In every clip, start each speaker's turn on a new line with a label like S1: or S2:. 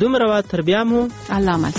S1: دوم رود تر بیامو
S2: علامت.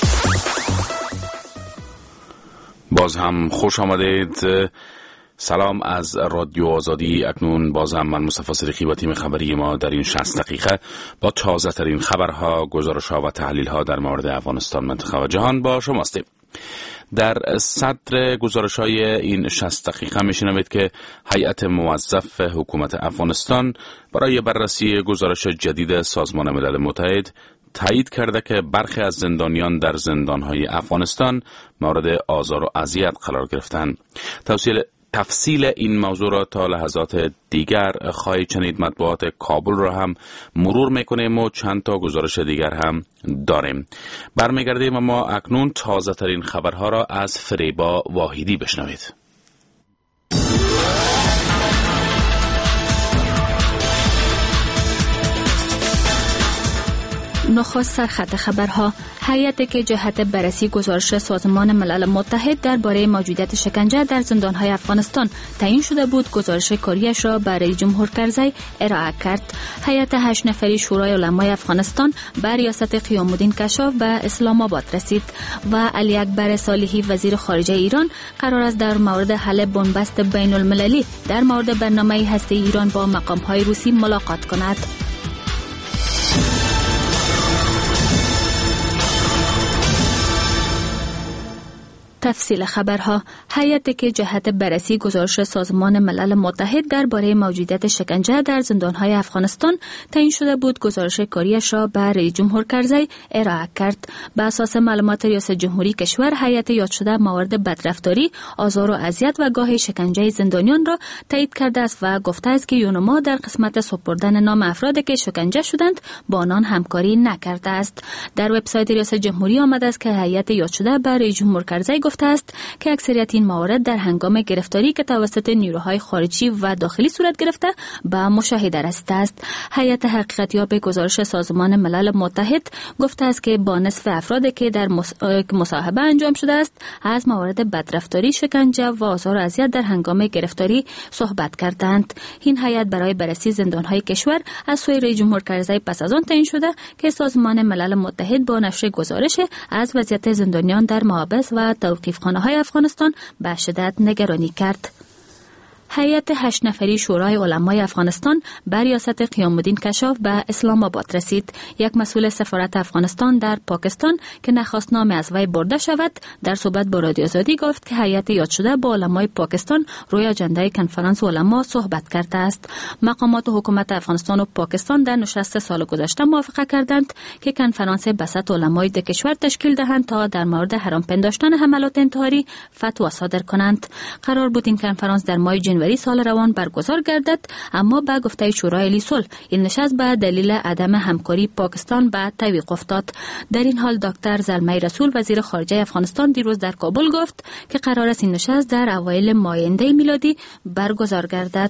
S3: باز هم خوش آمدید. سلام از رادیو آزادی. اکنون باز هم من مصطفی صدیقی و تیم خبری ما در این 60 دقیقه با تازه ترین خبرها، گزارش‌ها و تحلیل‌ها در مورد افغانستان، منطقه و جهان با شما هستیم. در صدر گزارش‌های این 60 دقیقه می‌شنوید که هیئت موظف حکومت افغانستان برای بررسی گزارش جدید سازمان ملل متحد تایید کرده که برخی از زندانیان در زندان‌های افغانستان مورد آزار و اذیت قرار گرفتند. تفصیل این موضوع را تا لحظات دیگر خواهید شنید. مطبوعات کابل را هم مرور میکنیم و چند تا گزارش دیگر هم داریم. برمیگردیم اما اکنون تازه ترین خبرها را از فریبا واحدی بشنوید.
S4: نخست سرخط خبرها. هیئتی که جهت بررسی گزارش سازمان ملل متحد درباره موجودیت شکنجه در زندان‌های افغانستان تعیین شده بود گزارش کاریش را برای جمهور کرزی ارائه کرد. هیئت 8 نفری شورای علمای افغانستان به ریاست قیام الدین کشاف به اسلام آباد رسید و علی اکبر صالحی وزیر خارجه ایران قرار است در مورد حل بنبست بین المللی در مورد برنامه هسته ایران با مقام‌های روسی ملاقات کند. تفصیل خبرها. هیئتی که جهت بررسی گزارش سازمان ملل متحد درباره موجودیت شکنجه در زندان‌های افغانستان تعیین شده بود گزارش کاریش را به رئیس جمهور کرزی ارائه کرد. بر اساس معلومات ریاست جمهوری کشور، هیئت یاد شده موارد بدرفتاری، آزار و اذیت و گاهی شکنجه زندانیان را تایید کرده است و گفته است که یونما در قسمت سپردن نام افرادی که شکنجه شدند با آنان همکاری نکرده است. در وبسایت ریاست جمهوری آمده است که هیئت یاد شده به رئیس جمهور کرزی گفته است که اکثریت این موارد در هنگام گرفتاری که توسط نیروهای خارجی و داخلی صورت گرفته به مشاهده رسیده است. هیئت حقیقتیاب گزارش سازمان ملل متحد گفته است که با نصف افرادی که در مصاحبه انجام شده است از موارد بدرفتاری، شکنجه و آزار و اذیت در هنگام گرفتاری صحبت کردند. این هیئت برای بررسی زندان‌های کشور از سوی رئیس جمهور کرزی پس از آن تعیین شده که سازمان ملل متحد با نشر گزارش از وضعیت زندانیان در محابس و توقیفخانه‌های افغانستان به شدت نگرانی کرد. هیئت 8 نفری شورای علمای افغانستان به ریاست قیام الدین کشاف به اسلام آباد رسید. یک مسئول سفارت افغانستان در پاکستان که نخواست نام از وی برده شود، در صحبت با رادیو آزادی گفت که هیئت یاد شده با علمای پاکستان روی اجنده کنفرانس علما صحبت کرده است. مقامات حکومت افغانستان و پاکستان در نشست سال گذشته موافقه کردند که کنفرانس بسط علمای دو کشور تشکیل دهند تا در مورد حرام پنداشتن حملات انتحاری فتوا صادر کنند. قرار بود این کنفرانس در ماه جنوری سال روان برگزار گردد، اما با گفته شورای عالی صلح این نشست به دلیل عدم همکاری پاکستان به تعویق افتاد. در این حال دکتر زلمه رسول وزیر خارجه افغانستان دیروز در کابل گفت که قرار است این نشست در اوایل ماه آینده میلادی برگزار گردد.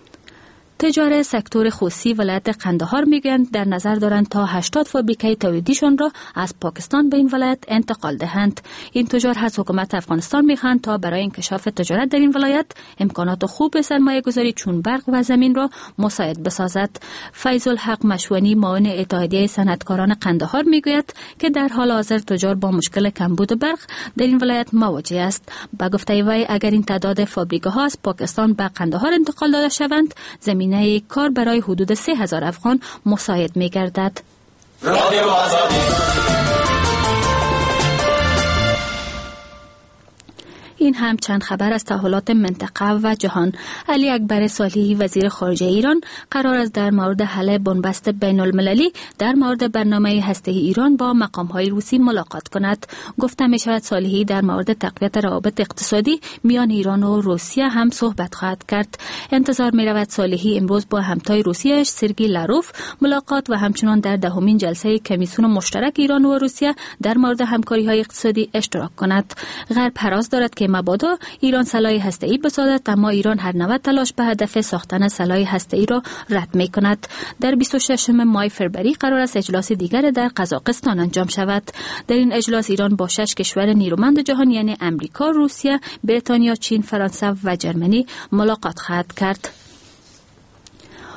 S4: تجار سکتور خصوصی ولایت قندهار میگویند در نظر دارند تا 80 فابریکه تولیدیشان را از پاکستان به این ولایت انتقال دهند. این تجار از حکومت افغانستان میخواهند تا برای انکشاف تجارت در این ولایت امکانات خوب سرمایه گذاری چون برق و زمین را مساعد بسازد. فیض الحق مشوانی معاون اتحادیه صنعتکاران قندهار میگوید که در حال حاضر تجار با مشکل کمبود برق در این ولایت مواجه است. با گفته وی اگر این تعداد فابریکه ها از پاکستان به قندهار انتقال داده شوند، زمینه کار برای حدود 3000 افغان مساعد می گردد. این هم چند خبر از تحولات منطقه و جهان. علی اکبر صالحی وزیر خارجه ایران قرار است در مورد حل بنبست بین المللی در مورد برنامه هسته‌ای ایران با مقام‌های روسی ملاقات کند. گفته می شود صالحی در مورد تقویت روابط اقتصادی میان ایران و روسیه هم صحبت خواهد کرد. انتظار می رود صالحی امروز با همتای روسیه‌اش سرگئی لاروف ملاقات و همچنان در دهمین جلسه کمیسیون مشترک ایران و روسیه در مورد همکاری‌های اقتصادی اشتراک کند. غرب هراس دارد که مبادا ایران سلاح هسته‌ای بسازد، اما ایران هر نوع تلاش به هدف ساختن سلاح هسته‌ای را رد می‌کند. در 26 ماه فوریه قرار است اجلاس دیگر در قزاقستان انجام شود. در این اجلاس ایران با 6 کشور نیرومند جهان یعنی امریکا، روسیه، بریتانیا، چین، فرانسه و جرمنی ملاقات خواهد کرد.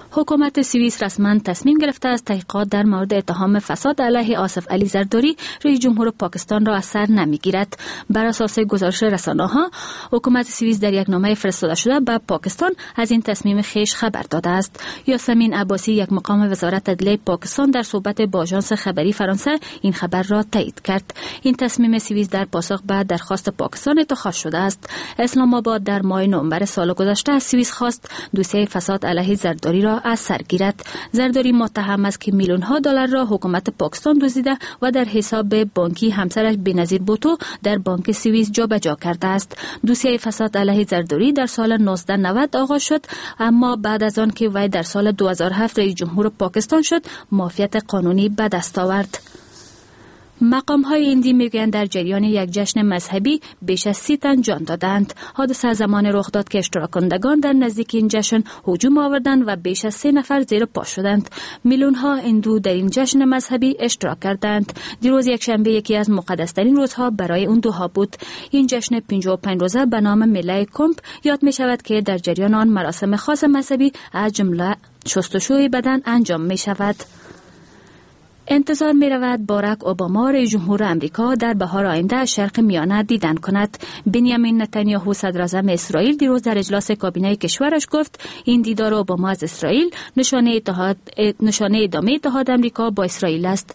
S4: حکومت سوئیس رسما تصمیم گرفته است تحقیقات در مورد اتهام فساد علیه آصف علی زرداری رئیس جمهور پاکستان را از سر نمیگیرد. بر اساس گزارش رسانه‌ها، حکومت سوئیس در یک نامه فرستاده شده به پاکستان از این تصمیم خویش خبر داده است. یاسمین عباسی، یک مقام وزارت عدلیه پاکستان، در صحبت با آژانس خبری فرانسه این خبر را تایید کرد. این تصمیم سوئیس در پاسخ به درخواست پاکستان اتخاذ شده است. اسلام آباد در ماه نوامبر سال گذشته از سوئیس خواست دوسیه فساد علیه زرداری را از سر گیرد. زرداری متهم است که میلیون‌ها دلار را حکومت پاکستان دزدیده و در حساب بانکی همسرش بنظیر بوتو در بانک سوئیس جابجا کرده است. دوسیه فساد علیه زرداری در سال 1990 آغاز شد، اما بعد از آن که وی در سال 2007 رئیس جمهور پاکستان شد، معافیت قانونی به دست آورد. مقام‌های هندی میگویند در جریان یک جشن مذهبی بیش از 30 تن جان دادند. حادثه زمان رخ داد که اشتراک کنندگان در نزدیک این جشن هجوم آوردند و بیش از 3 نفر زیر پا شدند. میلیون‌ها هندو در این جشن مذهبی اشتراک کردند. دیروز یکشنبه یکی از مقدس‌ترین روزها برای اون دوها بود. این جشن 55 روزه به نام میله کمپ یاد می شود که در جریان آن مراسم خاص مذهبی از جمله شستشوی بدن انجام می شود. انتظار می رود باراک اوباما رئیس جمهور امریکا در بهار آینده از شرق میانه دیدن کند. بنیامین نتانیاهو صدر اعظم اسرائیل دیروز در اجلاس کابینه کشورش گفت این دیدار اوباما از اسرائیل نشانه ادامه اتحاد امریکا با اسرائیل است.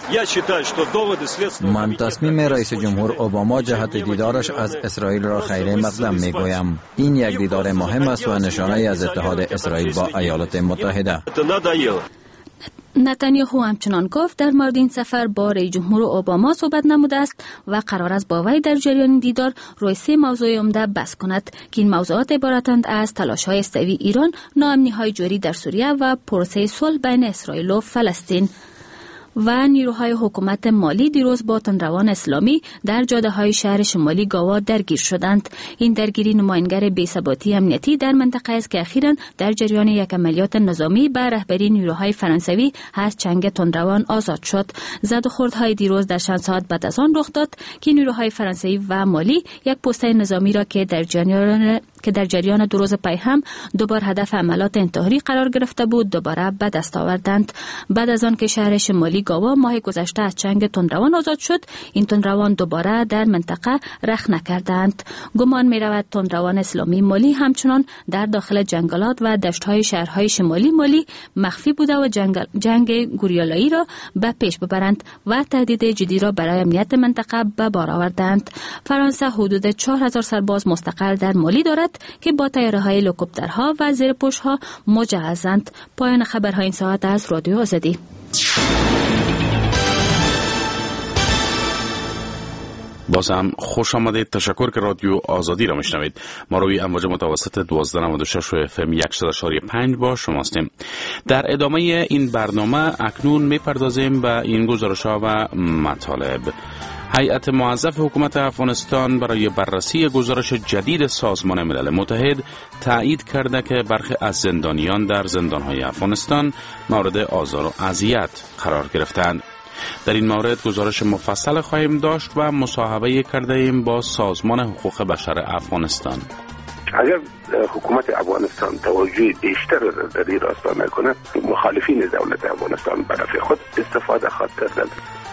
S1: من تصمیم رئیس جمهور اوباما جهت دیدارش از اسرائیل را خیر مقدم می گویم. این یک دیدار مهم است و نشانه از اتحاد اسرائیل با ایالات متحده.
S4: نتانیاهو همچنان گفت در مورد این سفر با رئیس جمهور اوباما صحبت نموده است و قرار است با وی در جریان دیدار روی 3 موضوع عمده بحث کند که این موضوعات عبارتند از تلاش‌های استوایی ایران، ناامنی‌های جوری در سوریه و پروسه صلح بین اسرائیل و فلسطین. و نیروهای حکومت مالی دیروز با تندروان اسلامی در جاده‌های شهر شمالی گاوا درگیر شدند. این درگیری نمایانگر بی‌ثباتی امنیتی در منطقه است که اخیراً در جریان یک عملیات نظامی به رهبری نیروهای فرانسوی از چنگ تندروان آزاد شد. زد و خوردهای دیروز در چند ساعت بعد از آن رخ داد که نیروهای فرانسوی و مالی یک پسته نظامی را که در جریان 2 روز پی هم دوباره هدف عملیات انتحاری قرار گرفته بود دوباره به دست آوردند. بعد از آن که شهر شمالی گاوا ماه گذشته از چنگ تندروان آزاد شد، این تندروان دوباره در منطقه رخ نکردند. گمان می رود تندروان اسلامی مالی همچنان در داخل جنگلات و دشت‌های شهرهای شمالی مالی مخفی بوده و جنگ گوریلایی را به پیش ببرند و تهدید جدی را برای امنیت منطقه به بار آوردند. فرانسه حدود 4000 سرباز مستقر در مالی دارد که با طیاره‌های هلیکوپترها و زیرپوش‌ها مجهزند. پایان خبرهای این ساعت از رادیو آزادی.
S3: باز هم خوش آمدید. تشکر که رادیو آزادی را میشنوید. ما روی امواج متوسط 1296 و FM 100.5 با شما هستیم. در ادامه این برنامه اکنون میپردازیم به این گزارش‌ها و مطالب. هیئت موظف حکومت افغانستان برای بررسی گزارش جدید سازمان ملل متحد تایید کرده که برخی از زندانیان در زندان‌های افغانستان مورد آزار و اذیت قرار گرفتند. در این مورد گزارش مفصل خواهیم داشت و مصاحبه کرده ایم با سازمان حقوق بشر افغانستان.
S2: اگر حکومت افغانستان توجه بیشتر در این راستا نکنه، مخالفین دولت افغانستان برای خود استفاده خواهد کرد.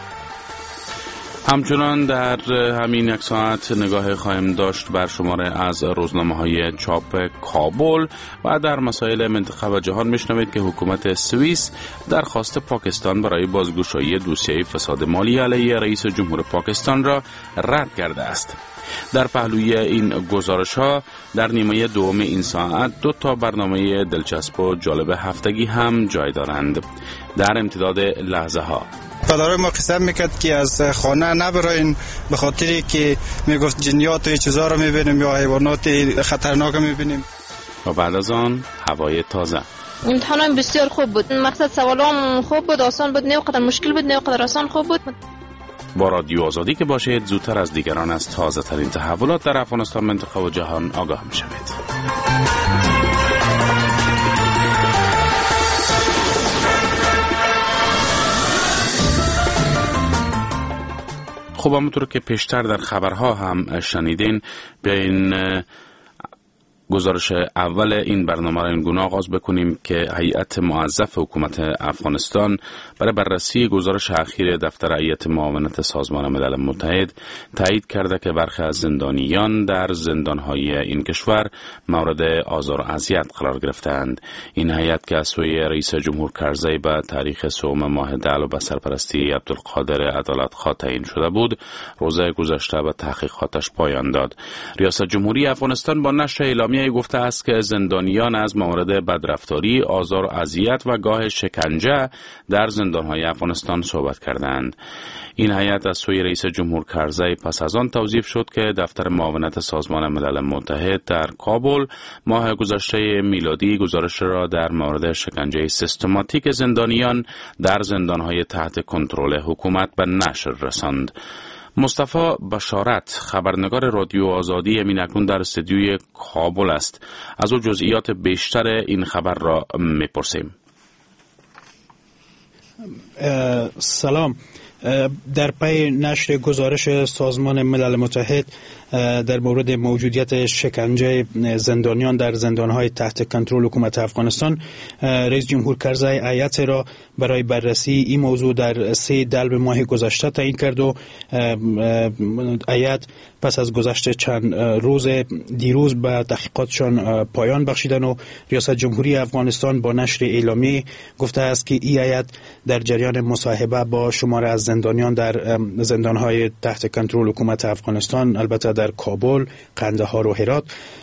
S3: همچنان در همین یک ساعت نگاه خواهیم داشت بر شماره از روزنامه‌های چاپ کابل و در مسائل منطقه و جهان میشنوید که حکومت سوئیس درخواست پاکستان برای بازگشایی دوسیه فساد مالی علیه رئیس جمهور پاکستان را رد کرده است. در پهلوی این گزارش‌ها در نیمه دوم این ساعت 2 برنامه دلچسب و جالب هفتگی هم جای دارند. در امتداد لحظه ها
S5: پدرای ما قسم میکرد که از خانه نبراین به خاطری که میگفت جنیات و چیزا رو میبینیم یا حیوانات خطرناک میبینیم.
S3: و بعد از آن هوای تازه.
S6: امتحانم بسیار خوب بود. مقصد سوالام خوب بود، آسان بود، نه قدر مشکل بود، نه قدر آسان خوب بود.
S3: با رادیو آزادی که باشید زودتر از دیگران از تازه ترین تحولات در افغانستان، منطقه و جهان آگاه میشوید. خب همونطور که پیشتر در خبرها هم شنیدین، بیاین گزارش اول این برنامه را اینگونه آغاز بکنیم که هیئت موظف حکومت افغانستان برای بررسی گزارش اخیر دفتر هیئت معاونت سازمان ملل متحد تایید کرده که برخی از زندانیان در زندانهای این کشور مورد آزار و اذیت قرار گرفتند. این هیئت که از سوی رئیس جمهور کرزی به تاریخ 3 ماه دل و به سرپرستی عبدالقادر عدالتخواه تعیین شده بود، روز گذشته به تحقیقاتش پایان داد. ریاست جمهوری افغانستان با نشر اعلامیه گفته است که زندانیان از موارد بدرفتاری، آزار و اذیت و گاه شکنجه در زندانهای افغانستان صحبت کردند. این هیئت از سوی رئیس جمهور کرزی پس از آن توظیف شد که دفتر معاونت سازمان ملل متحد در کابل ماه گذشته میلادی گزارش را در مورد شکنجه سیستماتیک زندانیان در زندانهای تحت کنترل حکومت به نشر رساند. مصطفی بشارت، خبرنگار رادیو آزادی، همین اکنون در استودیوی کابل است. از او جزئیات بیشتر این خبر را میپرسیم.
S7: سلام. در پی نشر گزارش سازمان ملل متحد در مورد موجودیت شکنجه زندانیان در زندانهای تحت کنترل حکومت افغانستان، رئیس جمهور کرزی هیئت را برای بررسی این موضوع در 3 دلو ماه گذشته تعیین کرد و هیئت پس از گذشت چند روز دیروز به تحقیقاتشان پایان بخشیدن و ریاست جمهوری افغانستان با نشر اعلامی گفته است که این هیئت در جریان مصاحبه با شماره از زندانیان در زندانهای تحت کنترل حکومت افغانستان، البته در کابل، قندهار و هرات،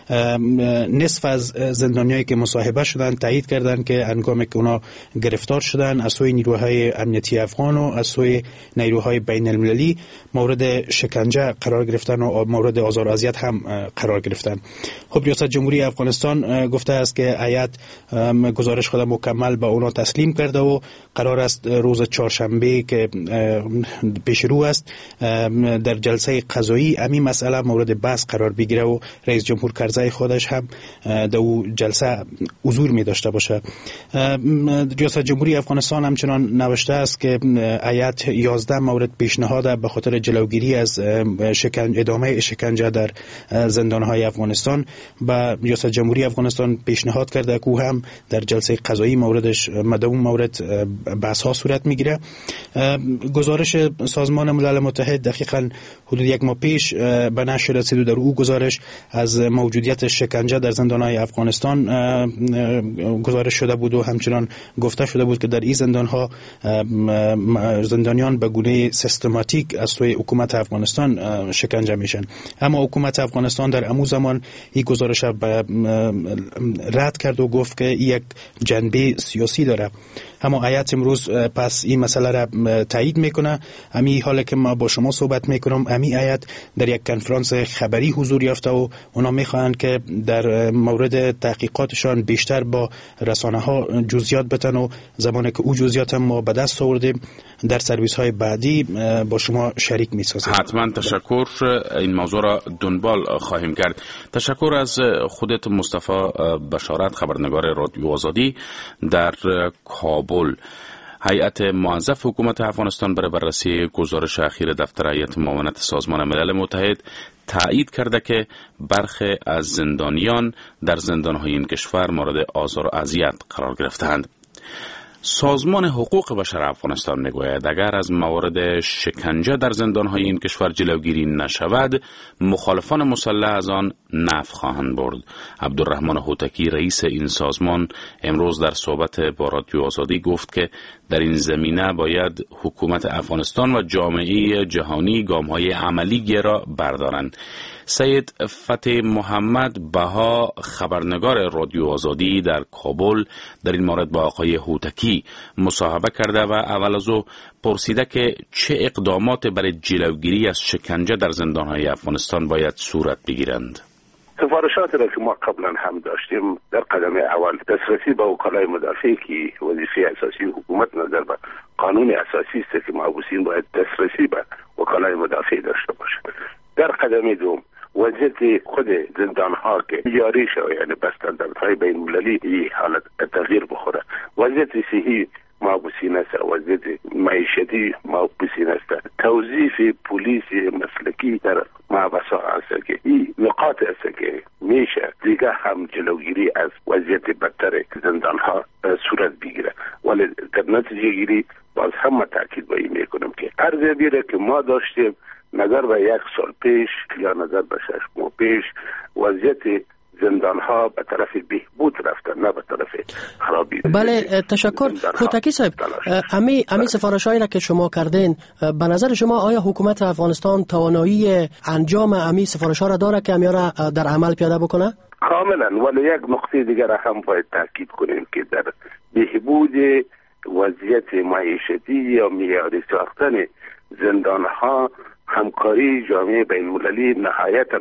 S7: نصف از زندانیایی که مصاحبه شدند تایید کردند که هنگامی که اونا گرفتار شدند از سوی نیروهای امنیتی افغان و از سوی نیروهای بین المللی مورد شکنجه قرار گرفتن و مورد آزار و اذیت هم قرار گرفتن. خب ریاست جمهوری افغانستان گفته است که هیئت گزارش خود مکمل به اونا تسلیم کرده و قرار است روز چهارشنبه که پیش رو است در جلسه قضایی همین مسئله مورد بحث قرار بگیره و رئیس جمهور کرزی خودش هم در اون جلسه حضور می داشته باشه. ریاست جمهوری افغانستان همچنان نوشته است که هیئت 11 مورد پیشنهاد به خاطر جلوگیری از ادامه شکنجه در زندانهای افغانستان به ریاست جمهوری افغانستان پیشنهاد کرده که او هم در جلسه قضایی موردش مدام مورد بحث ها صورت میگیره. گزارش سازمان ملل متحد دقیقاً حدود 1 ماه پیش به نشر رسید و در او گزارش از موجودیت شکنجه در زندانهای افغانستان گزارش شده بود و همچنان گفته شده بود که در این زندانها زندانیان به گونه سیستماتیک از سوی حکومت افغانستان شکنجه میشن. اما حکومت افغانستان در همون زمان این گزارش را رد کرد و گفت که یک جنبه سیاسی داره. اما هیئت امروز پس این مسئله را تایید میکنه. همین حالا که ما با شما صحبت میکنم، همین هیئت در یک کنفرانس خبری حضور یافته و اونا میخواهند که در مورد تحقیقاتشان بیشتر با رسانه ها جزئیات بدن و زمانی که او جزئیات ما به دست آوردیم در سرویس های بعدی با شما شریک میسازیم.
S3: حتما تشکر. این موضوع را دنبال خواهیم کرد. تشکر از خودت مصطفی بشارت، خبرنگار رادیو آزادی در کابل. هیئت موظف حکومت افغانستان برای بررسی گزارش اخیر دفتر هیئت معاونت سازمان ملل متحد تایید کرده که برخی از زندانیان در زندانهای این کشور مورد آزار و اذیت قرار گرفتند. سازمان حقوق بشر افغانستان میگوید اگر از موارد شکنجه در زندانهای این کشور جلوگیری نشود، مخالفان مسلح از آن نفع خواهند برد. عبدالرحمن هوتکی، رئیس این سازمان، امروز در صحبت با رادیو آزادی گفت که در این زمینه باید حکومت افغانستان و جامعه جهانی گام‌های عملی را بردارند. سید فتح محمد بها، خبرنگار رادیو آزادی در کابل، در این مورد با آقای هوتکی مصاحبه کرده و اول از او پرسیده که چه اقدامات برای جلوگیری از شکنجه در زندانهای افغانستان باید صورت بگیرند.
S2: سفارشاتی را که ما قبلا هم داشتیم در قدم اول دسترسی به وکلای مدافع که وظیفه اساسی حکومت نظر به قانون اساسی است که محبوسین باید دسترسی به وکلای مدافع داشته باشند. در قدم دوم وضعیت خود زندان ها که جاری شود، یعنی بستندهای بین المللی این حالت تغییر بخوره، وضعیت صحی محبوسین است، وضعیت معیشتی محبوسین است. توظیف پلیس مسلکی در محبس‌ها است که این نقاط است که میشه دیگه هم جلوگیری از وضعیت بدتر زندان‌ها صورت بگیره. ولی در نتیجه گیری باز هم تاکید به این میکنم که ارزیابی را که ما داشتیم نظر به 1 سال پیش یا نظر به 6 ماه پیش وضعیت زندان ها به طرف بهبود رفتن، نه به طرف خرابی.
S8: بله، تشکر. هوتکی صاحب، امی سفارش‌هایی را که شما کردین، به نظر شما آیا حکومت افغانستان توانایی انجام امی سفارش‌ها را داره که امی را در عمل پیاده بکنه؟
S2: کاملا. ولی یک نقطه دیگر هم باید تاکید کنیم که در بهبود وضعیت معیشتی یا معیاری ساختن زندان ها همکاری جامعه بین المللی نهایتاً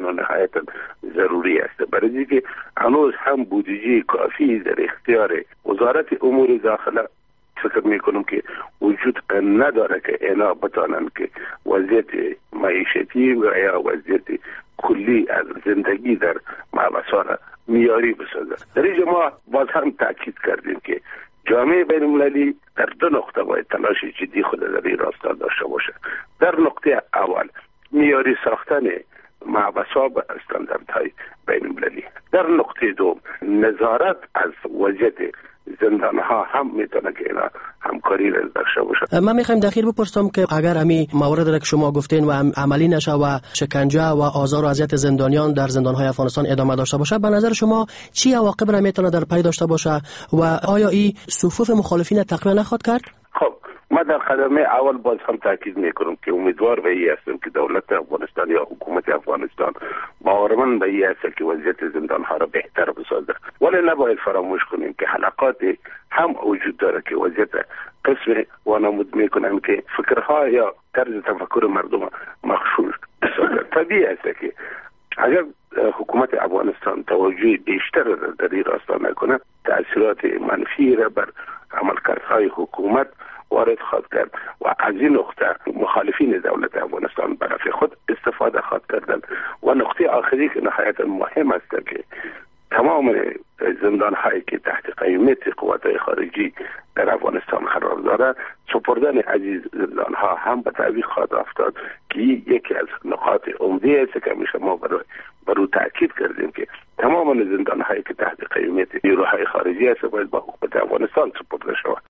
S2: ضروری است. برای اینکه هنوز هم بودجه کافی در اختیار وزارت امور داخله فکر میکنم که وجود نداره که اینا بتانن که وضعیت معیشتی و یا وضعیت کلی از زندگی در محبس‌ها را معیاری بسازن. در اینجا ما باز هم تاکید کردیم که جامعه بین المللی در 2 نقطه باید تلاش جدی خود در این راستا داشته باشه. در نقطه اول معیاری ساختن محبس‌ها به استانداردهای بین المللی. در نقطه دوم نظارت از وضعیت زندان‌ها هم میتونه که اینا همکاری را داشته باشه.
S8: من میخوایم دقیق بپرسم که اگر امی موارد را که شما گفتین و عملی نشه و شکنجه و آزار و اذیت زندانیان در زندان‌های افغانستان ادامه داشته باشه، به نظر شما چی عواقب را میتونه در پی داشته باشه و آیا این صفوف مخالفین تقویه نخواهد کرد؟
S2: خب ما در قدم اول باز هم تاکید میکنم که امیدوار به این هستم که دولت افغانستان یا حکومت افغانستان باورمند به این هست که وضعیت زندان‌ها را بهتر بسازه. ولی نباید فراموش کنیم که حلقات هم وجود داره که وضعیت قسم وانمود میکنن که فکرها یا طرز تفکر مردم مخشوش بسازه. طبیعی است که اگر حکومت افغانستان توجه بیشتر در این راستا نکنه، تأثیرات منفی را بر عملکردهای حکومت وارد خواهد کرد و از این نقطه مخالفین دولت افغانستان به نفع خود استفاده خواهد کردن. و نقطه آخری که نهایتا مهم است که تمام زندان هایی که تحت قیمت قوات خارجی در افغانستان قرار داره، سپردن عزیز زندان ها هم به تعویق خواهد افتاد که یکی از نقاط عمده است که همیشه ما برای تاکید کردیم که تمام زندان هایی که تحت قیمت نیروهای خارجی است باید با حکومت افغانستان سپرده شود.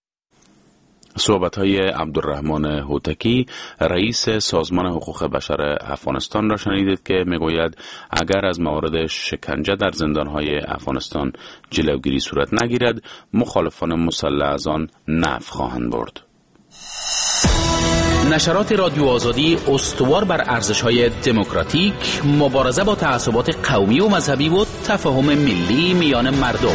S3: صحبت‌های عبدالرحمن هوتکی، رئیس سازمان حقوق بشر افغانستان را شنیدید که میگوید اگر از موارد شکنجه در زندان‌های افغانستان جلوگیری صورت نگیرد، مخالفان مسلح از آن نفع خواهند برد.
S9: نشرات رادیو آزادی استوار بر ارزش‌های دموکراتیک، مبارزه با تعصبات قومی و مذهبی و تفاهم ملی میان مردم.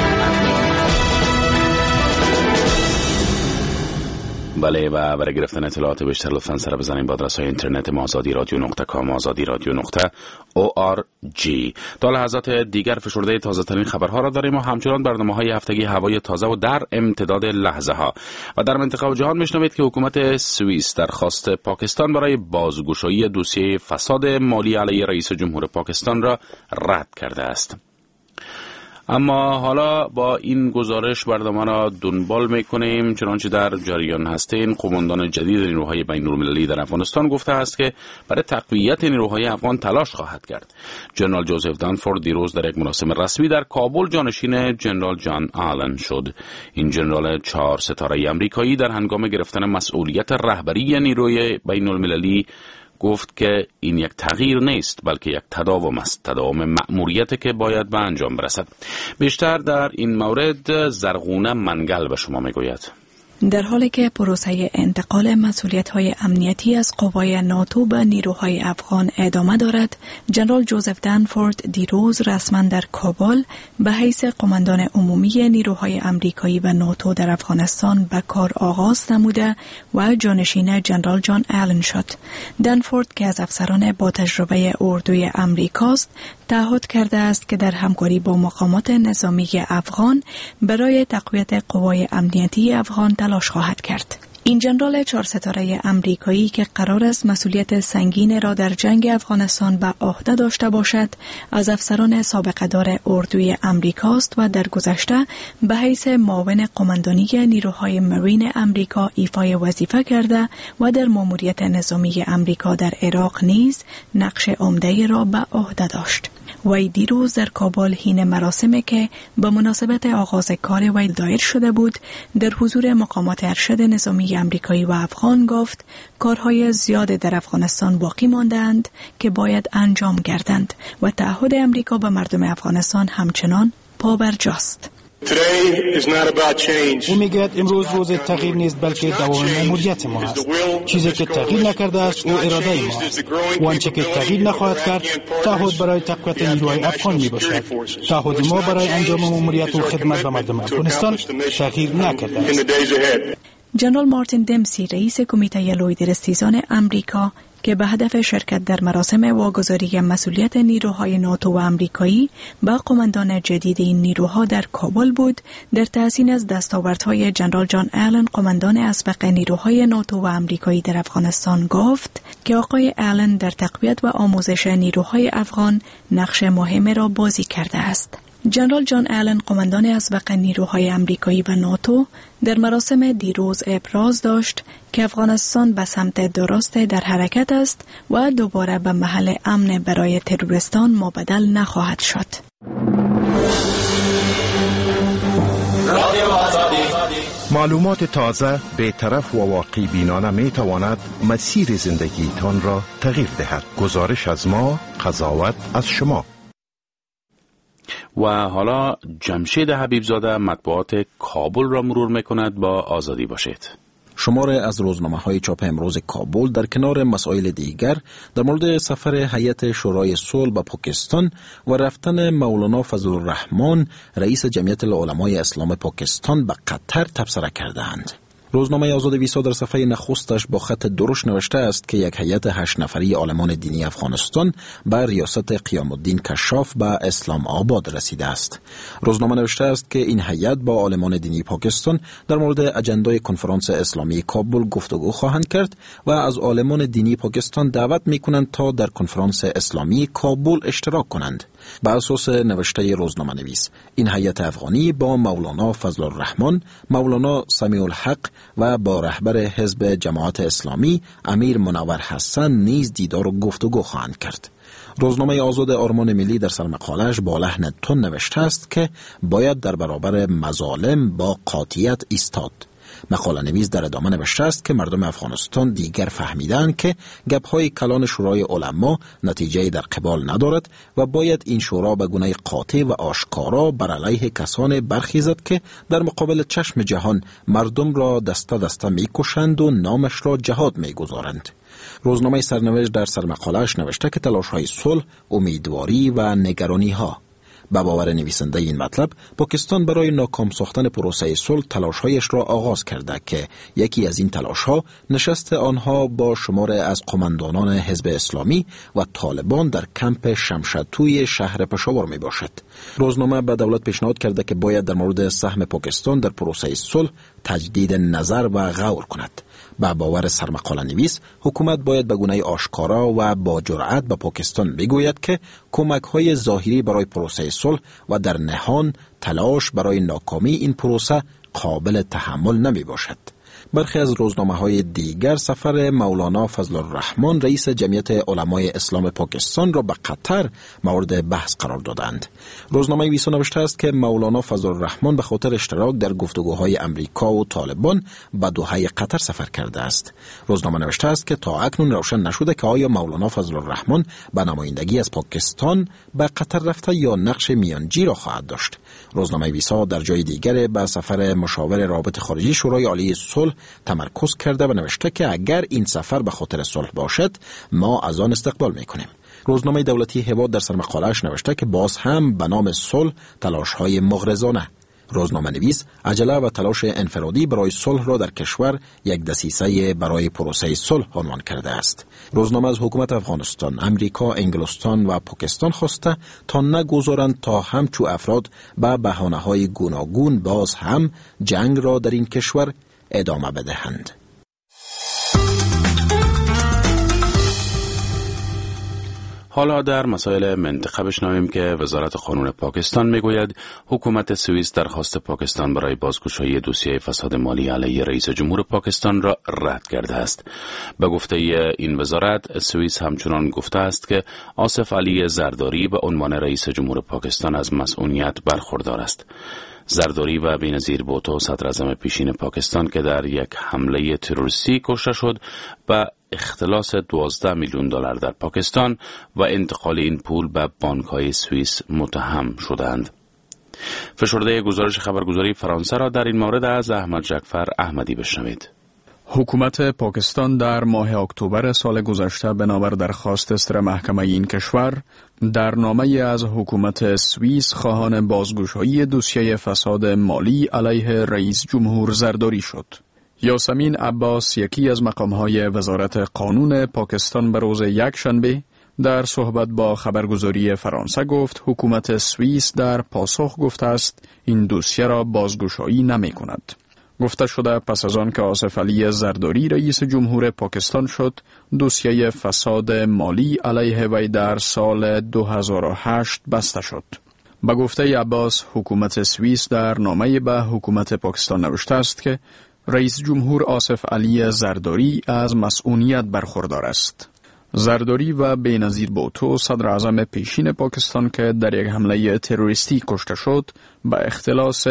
S3: بله، و برای گرفتن اطلاعات بیشتر لطفاً سر بزنید با آدرس اینترنت ما azadi.com azadi.org. تا لحظات دیگر فشرده تازه ترین خبرها را داریم و همچنان برنامه‌های هفتگی هوای تازه و در امتداد لحظه ها. و در منطقه و جهان میشنوید که حکومت سوئیس درخواست پاکستان برای بازگشایی دوسیه فساد مالی علیه رئیس جمهور پاکستان را رد کرده است. اما حالا با این گزارش برنامه را دنبال میکنیم. چنانچه در جریان هستیم، قماندان جدید نیروهای بین‌المللی در افغانستان گفته است که برای تقویت نیروهای افغان تلاش خواهد کرد. جنرال جوزف دنفورد دیروز در یک مراسم رسمی در کابل جانشین جنرال جان آلن شد. این جنرال 4 ستاره آمریکایی در هنگام گرفتن مسئولیت رهبری نیروی بین‌المللی گفت که این یک تغییر نیست بلکه یک تداوم است، تداوم مأموریت که باید به انجام برسد. بیشتر در این مورد زرغونه منگل به شما میگوید.
S10: در حالی که پروسه انتقال مسئولیت‌های امنیتی از قوای ناتو به نیروهای افغان ادامه دارد، جنرال جوزف دنفورد دیروز رسما در کابل به حیث قماندان عمومی نیروهای آمریکایی و ناتو در افغانستان به کار آغاز نموده و جانشین جنرال جان آلن شد. دنفورد که از افسران با تجربه اردوی آمریکاست، تعهد کرده است که در همکاری با مقامات نظامی افغان برای تقویت قوای امنیتی افغان تلاش خواهد کرد. این جنرال 4 ستاره امریکایی که قرار است مسئولیت سنگین را در جنگ افغانستان به عهده داشته باشد، از افسران سابقه دار اردوی امریکاست و در گذشته به حیث معاون قماندانی نیروهای مرین امریکا ایفای وظیفه کرده و در ماموریت نظامی امریکا در عراق نیز نقش عمده‌ای را به عهده داشت. وی دیروز در کابل حین مراسمی که به مناسبت آغاز کار وی دایر شده بود، در حضور مقامات ارشد نظامی امریکایی و افغان گفت کارهای زیاد در افغانستان باقی ماندند که باید انجام گردند و تعهد امریکا به مردم افغانستان همچنان پابرجاست.
S7: او میگوید امروز روز تغییر نیست بلکه دوام مأموریت ما است. چیزی که تغییر نکرده است او اراده ما است و آنچه که تغییر نخواهد کرد تعهد برای تقویت نیروهای افغان می باشد. تعهد ما برای انجام مأموریت و خدمت به مردم افغانستان تغییر نکرده است.
S10: جنرال مارتین دمسی رئیس کمیته لوید رستیزان امریکا که به هدف شرکت در مراسم واگذاری مسئولیت نیروهای ناتو و امریکایی به قماندان جدید این نیروها در کابل بود، در تحسین از دستاوردهای جنرال جان آلن قماندان اسبق نیروهای ناتو و امریکایی در افغانستان گفت که آقای آلن در تقویت و آموزش نیروهای افغان نقش مهمی را بازی کرده است. جنرال جان آلن قماندان اسبق نیروهای امریکایی و ناتو در مراسم دیروز ابراز داشت که افغانستان به سمت درست در حرکت است و دوباره به محل امن برای تروریستان مبدل نخواهد شد.
S11: معلومات تازه، بی‌طرف و واقعی بینانه می تواند مسیر زندگیتان را تغییر دهد. گزارش از ما، قضاوت از شما.
S3: و حالا جمشید حبیبزاده مطبوعات کابل را مرور میکند. با آزادی باشید.
S1: شماره از روزنامه‌های چاپ امروز کابل در کنار مسائل دیگر در مورد سفر هیئت شورای صلح به پاکستان و رفتن مولانا فضل الرحمن رئیس جمعیت العلمای اسلام پاکستان به قطر تبصره کردند. روزنامه آزاد ویسا در صفحه نخستش با خط درشت نوشته است که یک هیئت 8 نفری عالمان دینی افغانستان به ریاست قیام الدین کشاف به اسلام آباد رسیده است. روزنامه نوشته است که این هیئت با عالمان دینی پاکستان در مورد اجندای کنفرانس اسلامی کابل گفتگو خواهند کرد و از عالمان دینی پاکستان دعوت می‌کنند تا در کنفرانس اسلامی کابل اشتراک کنند. بر اساس نوشته روزنامه نویس، این هیئت افغانی با مولانا فضل الرحمن، مولانا سمیع الحق و با رهبر حزب جماعت اسلامی امیر منور حسن نیز دیدار و گفتگو خواهند کرد. روزنامه آزاد آرمان ملی در سرمقاله‌اش با لحن تند نوشته است که باید در برابر مظالم با قاطعیت ایستاد. مقاله نویس در ادامه نوشته است که مردم افغانستان دیگر فهمیدند که گپ‌های کلان شورای علما نتیجه در قبال ندارد و باید این شورا به گونه قاطع و آشکارا بر علیه کسان برخیزد که در مقابل چشم جهان مردم را دسته دسته می‌کشند و نامش را جهاد می‌گذارند. روزنامه سرنوشت در سرمقاله‌اش نوشته که تلاش‌های صلح، امیدواری و نگرانی‌ها. با باور نویسنده این مطلب، پاکستان برای ناکام ساختن پروسه صلح تلاش‌هایش را آغاز کرده که یکی از این تلاش‌ها نشست آنها با شمار از قماندانان حزب اسلامی و طالبان در کمپ شمشتوی شهر پشاور می باشد. روزنامه به دولت پیشنهاد کرده که باید در مورد سهم پاکستان در پروسه صلح تجدید نظر و غور کند. با باور سرمقاله نویس، حکومت باید به گونه آشکارا و با جرأت به پاکستان بگوید که کمک‌های ظاهری برای پروسه صلح و در نهان تلاش برای ناکامی این پروسه قابل تحمل نمی باشد. برخی از روزنامه‌های دیگر سفر مولانا فضل الرحمن رئیس جمعیت علمای اسلام پاکستان را به قطر مورد بحث قرار دادند. روزنامه ویسا نوشته است که مولانا فضل الرحمن به خاطر اشتراک در گفتگوهای امریکا و طالبان به دوحه قطر سفر کرده است. روزنامه نوشته است که تا اکنون روشن نشده که آیا مولانا فضل الرحمن به نمایندگی از پاکستان به قطر رفته یا نقش میانجی را خواهد داشت. روزنامه ویسا در جای دیگر به سفر مشاور رابط خارجی شورای عالی صلح تمرکز کرده و نوشته که اگر این سفر به خاطر صلح باشد ما از آن استقبال میکنیم. روزنامه دولتی هواد در سرمقاله‌اش نوشته که باز هم به نام صلح تلاش‌های مغرضانه. روزنامه نویس عجله و تلاش انفرادی برای صلح را در کشور یک دسیسه برای پروسه صلح عنوان کرده است. روزنامه از حکومت افغانستان، امریکا، انگلستان و پاکستان خواسته تا نگذارند تا همچو افراد به بهانه‌های گوناگون باز هم جنگ را در این کشور ادامه بدهند.
S3: حالا در مسائل منطقه بشنویم که وزارت قانون پاکستان میگوید حکومت سوئیس درخواست پاکستان برای بازگشایی دوسیه فساد مالی علیه رئیس جمهور پاکستان را رد کرده است. به گفته این وزارت، سوئیس همچنان گفته است که آصف علی زرداری به عنوان رئیس جمهور پاکستان از مسئولیت برخوردار است. زرداری و بینظیر بوتو، صدر اعظم پیشین پاکستان که در یک حمله تروریستی کشته شد، به اختلاس 12 میلیون دلار در پاکستان و انتقال این پول به بانک‌های سوئیس متهم شدند. فشرده گزارش خبرگزاری فرانسه را در این مورد از احمد جعفر احمدی بشنوید.
S12: حکومت پاکستان در ماه اکتبر سال گذشته بنابر درخواست صدر محکمه این کشور در نامه از حکومت سوئیس خواهان بازگشایی دوسیه فساد مالی علیه رئیس جمهور زرداری شد. یاسمین عباس، یکی از مقامهای وزارت قانون پاکستان، به روز یکشنبه در صحبت با خبرگزاری فرانسه گفت حکومت سوئیس در پاسخ گفته است این دوسیه را بازگشایی نمی کند. گفته شده پس از آن که آصف علی زرداری رئیس جمهور پاکستان شد، دوسیه فساد مالی علیه وی در سال 2008 بسته شد. به گفته عباس، حکومت سوئیس در نامه به حکومت پاکستان نوشته است که رئیس جمهور آصف علی زرداری از مسئولیت برخوردار است. زرداری و بینظیر بوتو، صدر اعظم پیشین پاکستان که در یک حمله تروریستی کشته شد، به اختلاس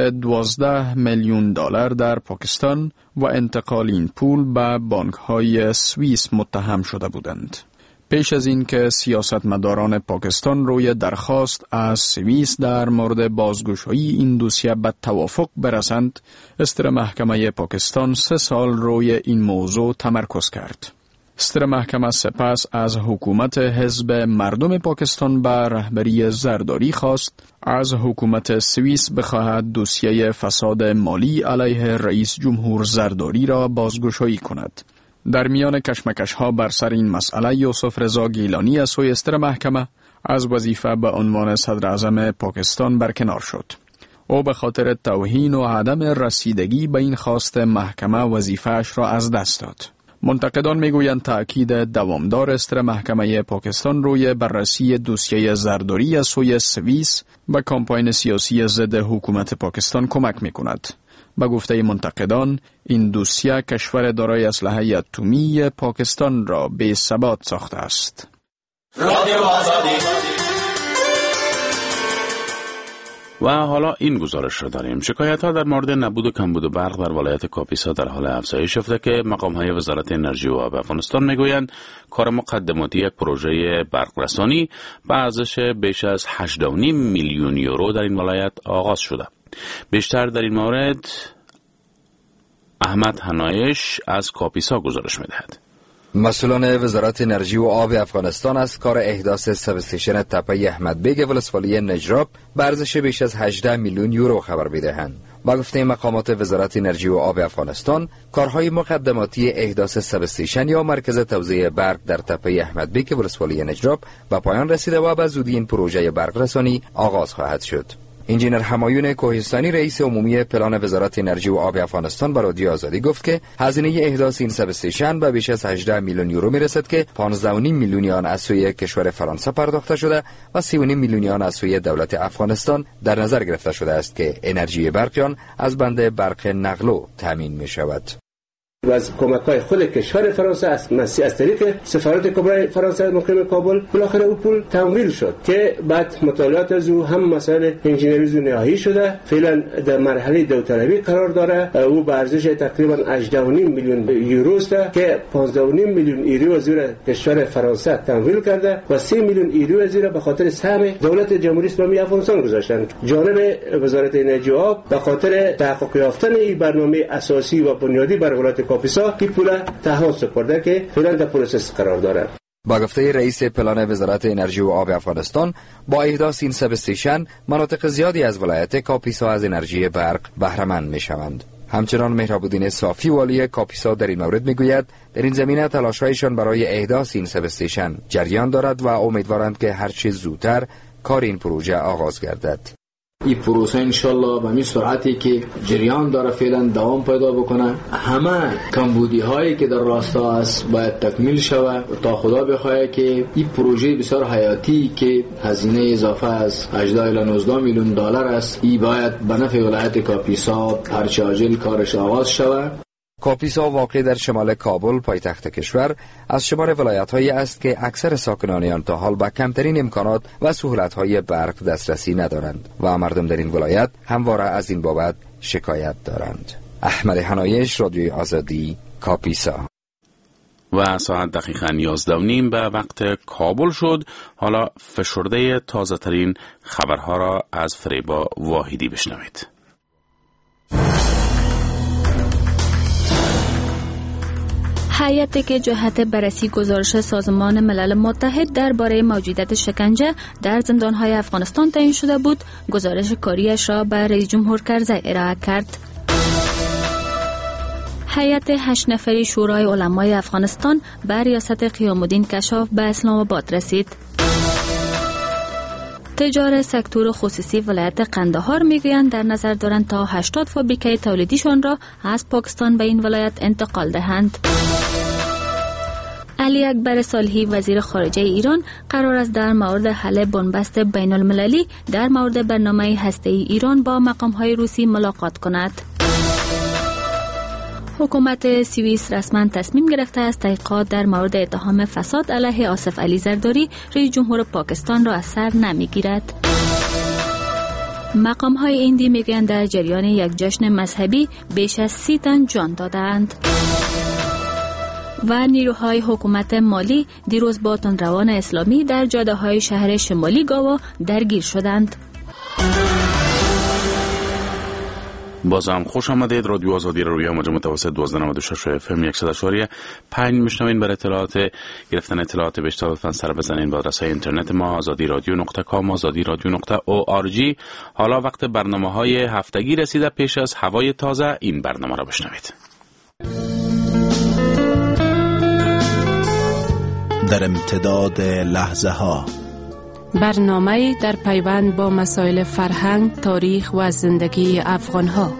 S12: 12 میلیون دلار در پاکستان و انتقال این پول به بانک‌های سوئیس متهم شده بودند. پیش از این که سیاستمداران پاکستان روی درخواست از سوئیس در مورد بازگشایی این دوسیه به توافق برسند، صدر محکمه پاکستان 3 سال روی این موضوع تمرکز کرد. صدر محکمه سپس از حکومت حزب مردم پاکستان به رهبری زرداری خواست از حکومت سوئیس بخواهد دوسیه فساد مالی علیه رئیس جمهور زرداری را بازگشایی کند. در میان کشمکش‌ها بر سر این مسئله، یوسف رضا گیلانی از سوی صدر محکمه از وظیفه به عنوان صدر اعظم پاکستان برکنار شد. او به خاطر توهین و عدم رسیدگی به این خواست محکمه وظیفه‌اش را از دست داد. منتقدان میگویند تأکید دوامدار صدر محکمه پاکستان روی بررسی دوسیه زرداری از سوی سوئیس به کمپاین سیاسی ضد حکومت پاکستان کمک میکند. به گفته منتقدان، این دوسیه کشور دارای اسلحه اتمی پاکستان را به ثبات ساخته است.
S3: و حالا این گزارش را داریم. شکایت‌ها در مورد نبود و کمبود برق در ولایت کاپیسا در حال افزایش یافته که مقام‌های وزارت انرژی و آب افغانستان میگویند کار مقدماتی یک پروژه برقرسانی به ارزش بیش از 8.5 میلیون یورو در این ولایت آغاز شده. بیشتر در این مورد احمد حنایش از کاپیسا گزارش می‌دهد.
S13: مسئولان وزارت انرژی و آب افغانستان از کار احداث سب استیشن تپه احمد بیگ ولسوالی نجراب به ارزش بیش از 18 میلیون یورو خبر می‌دهند. با گفته مقامات وزارت انرژی و آب افغانستان، کارهای مقدماتی احداث سب استیشن یا مرکز توزیع برق در تپه احمد بیگ ولسوالی نجراب به پایان رسیده و به زودی این پروژه برق رسانی آغاز خواهد شد. انجینر همایون کوهستانی، رئیس عمومی پلان وزارت انرژی و آب افغانستان، به رادیو آزادی گفت که هزینه احداث این سب استیشن به بیش از 18 میلیون یورو میرسد که 15.5 میلیون آن از سوی کشور فرانسه پرداخته شده و 3.5 میلیون آن از سوی دولت افغانستان در نظر گرفته شده است که انرژی برق از بند برق نقلو تامین می شود.
S14: و از کمک‌های خود کشور فرانسه از طریق سفارت کبرای فرانسه مقیم کابل بالاخره او پول تمویل شد که بعد مطالعات از او هم مسائل انجینری نهایی شده، فعلا در مرحله داوطلبی قرار داره. او به ارزش تقریبا 18.5 میلیون یورو است که 15.5 میلیون یورو از کشور فرانسه تمویل کرده و 3 میلیون یورو از به خاطر سهم دولت جمهوری اسلامی افغانستان گذاشتند. جانب وزارت انرژی و آب به خاطر تحقق یافتن این برنامه اساسی و بنیادی بر ولایت کاپیسا کی پول تهان سپرده که فعلا در پروسس قرار دارد.
S13: با گفته رئیس پلان وزارت انرژی و آب افغانستان، با احداث این سب استیشن مناطق زیادی از ولایت کاپیسا از انرژی برق بهره‌مند می‌شوند. همچنان مهراب‌الدین صافی، والی کاپیسا، در این مورد میگوید در این زمینه تلاش‌هایشان برای احداث این سب استیشن جریان دارد و امیدوارند که هر چه زودتر کار این پروژه آغاز گردد.
S15: این پروسه انشالله به می سرعتی که جریان داره فعلا دوام پیدا بکنه. همه کمبودی هایی که در راستا است باید تکمیل شود تا خدا بخواهد که این پروژه بسیار حیاتی که هزینه اضافه از 18 الی 19 میلیون دلار است، این باید به نفع ولایت کاپیسا هرچه عاجل کارش آغاز شود.
S13: کاپیسا واقع در شمال کابل پایتخت کشور از شمار ولایت‌هایی است که اکثر ساکنان آن تا حال با کمترین امکانات و سهولت‌های برق دسترسی ندارند و مردم در این ولایت همواره از این بابت شکایت دارند. احمد حنایش، رادیوی آزادی، کاپیسا.
S3: و ساعت دقیقاً 11:30 به وقت کابل شد. حالا فشرده تازه ترین خبرها را از فریبا واحدی بشنوید.
S4: هیئتی که جهت بررسی گزارش سازمان ملل متحد درباره موجودیت شکنجه در زندان‌های افغانستان تعیین شده بود، گزارش کاریش را به رئیس جمهور کرزی ارائه کرد. هیئت 8 نفری شورای علمای افغانستان به ریاست قیام الدین کشاف به اسلام آباد رسید. تجار سکتور خصوصی ولایت قندهار میگویند در نظر دارند تا 80 فابریکه تولیدیشان را از پاکستان به این ولایت انتقال دهند. علی اکبر صالحی وزیر خارجه ایران قرار است در مورد حل بنبست بین المللی در مورد برنامه هسته‌ای ایران با مقام‌های روسی ملاقات کند. حکومت سوئیس رسما تصمیم گرفته است تحقیقات در مورد اتهام فساد علیه آصف علی زرداری رئیس جمهور پاکستان را از سر نمیگیرد. مقام‌های هندی میگویند در جریان یک جشن مذهبی بیش از 30 تن جان دادند. و نیروهای حکومت مالی دیروز با تندروان اسلامی در جاده‌های شهر شمالی گاوا درگیر شدند.
S3: بازم خوش آمدید. رادیو آزادی را روی موج متوسط 1296 اف ام 104.5 میشنوین. برای گرفتن اطلاعات بیشتر لطفاً سر بزنین به آدرس اینترنت ما azadiradio.com azadiradio.org. حالا وقت برنامه‌های هفتگی رسیده. پیش از هوای تازه این برنامه را بشنوید.
S1: در امتداد لحظه ها،
S16: برنامه در پیوند با مسائل فرهنگ، تاریخ و زندگی افغان ها.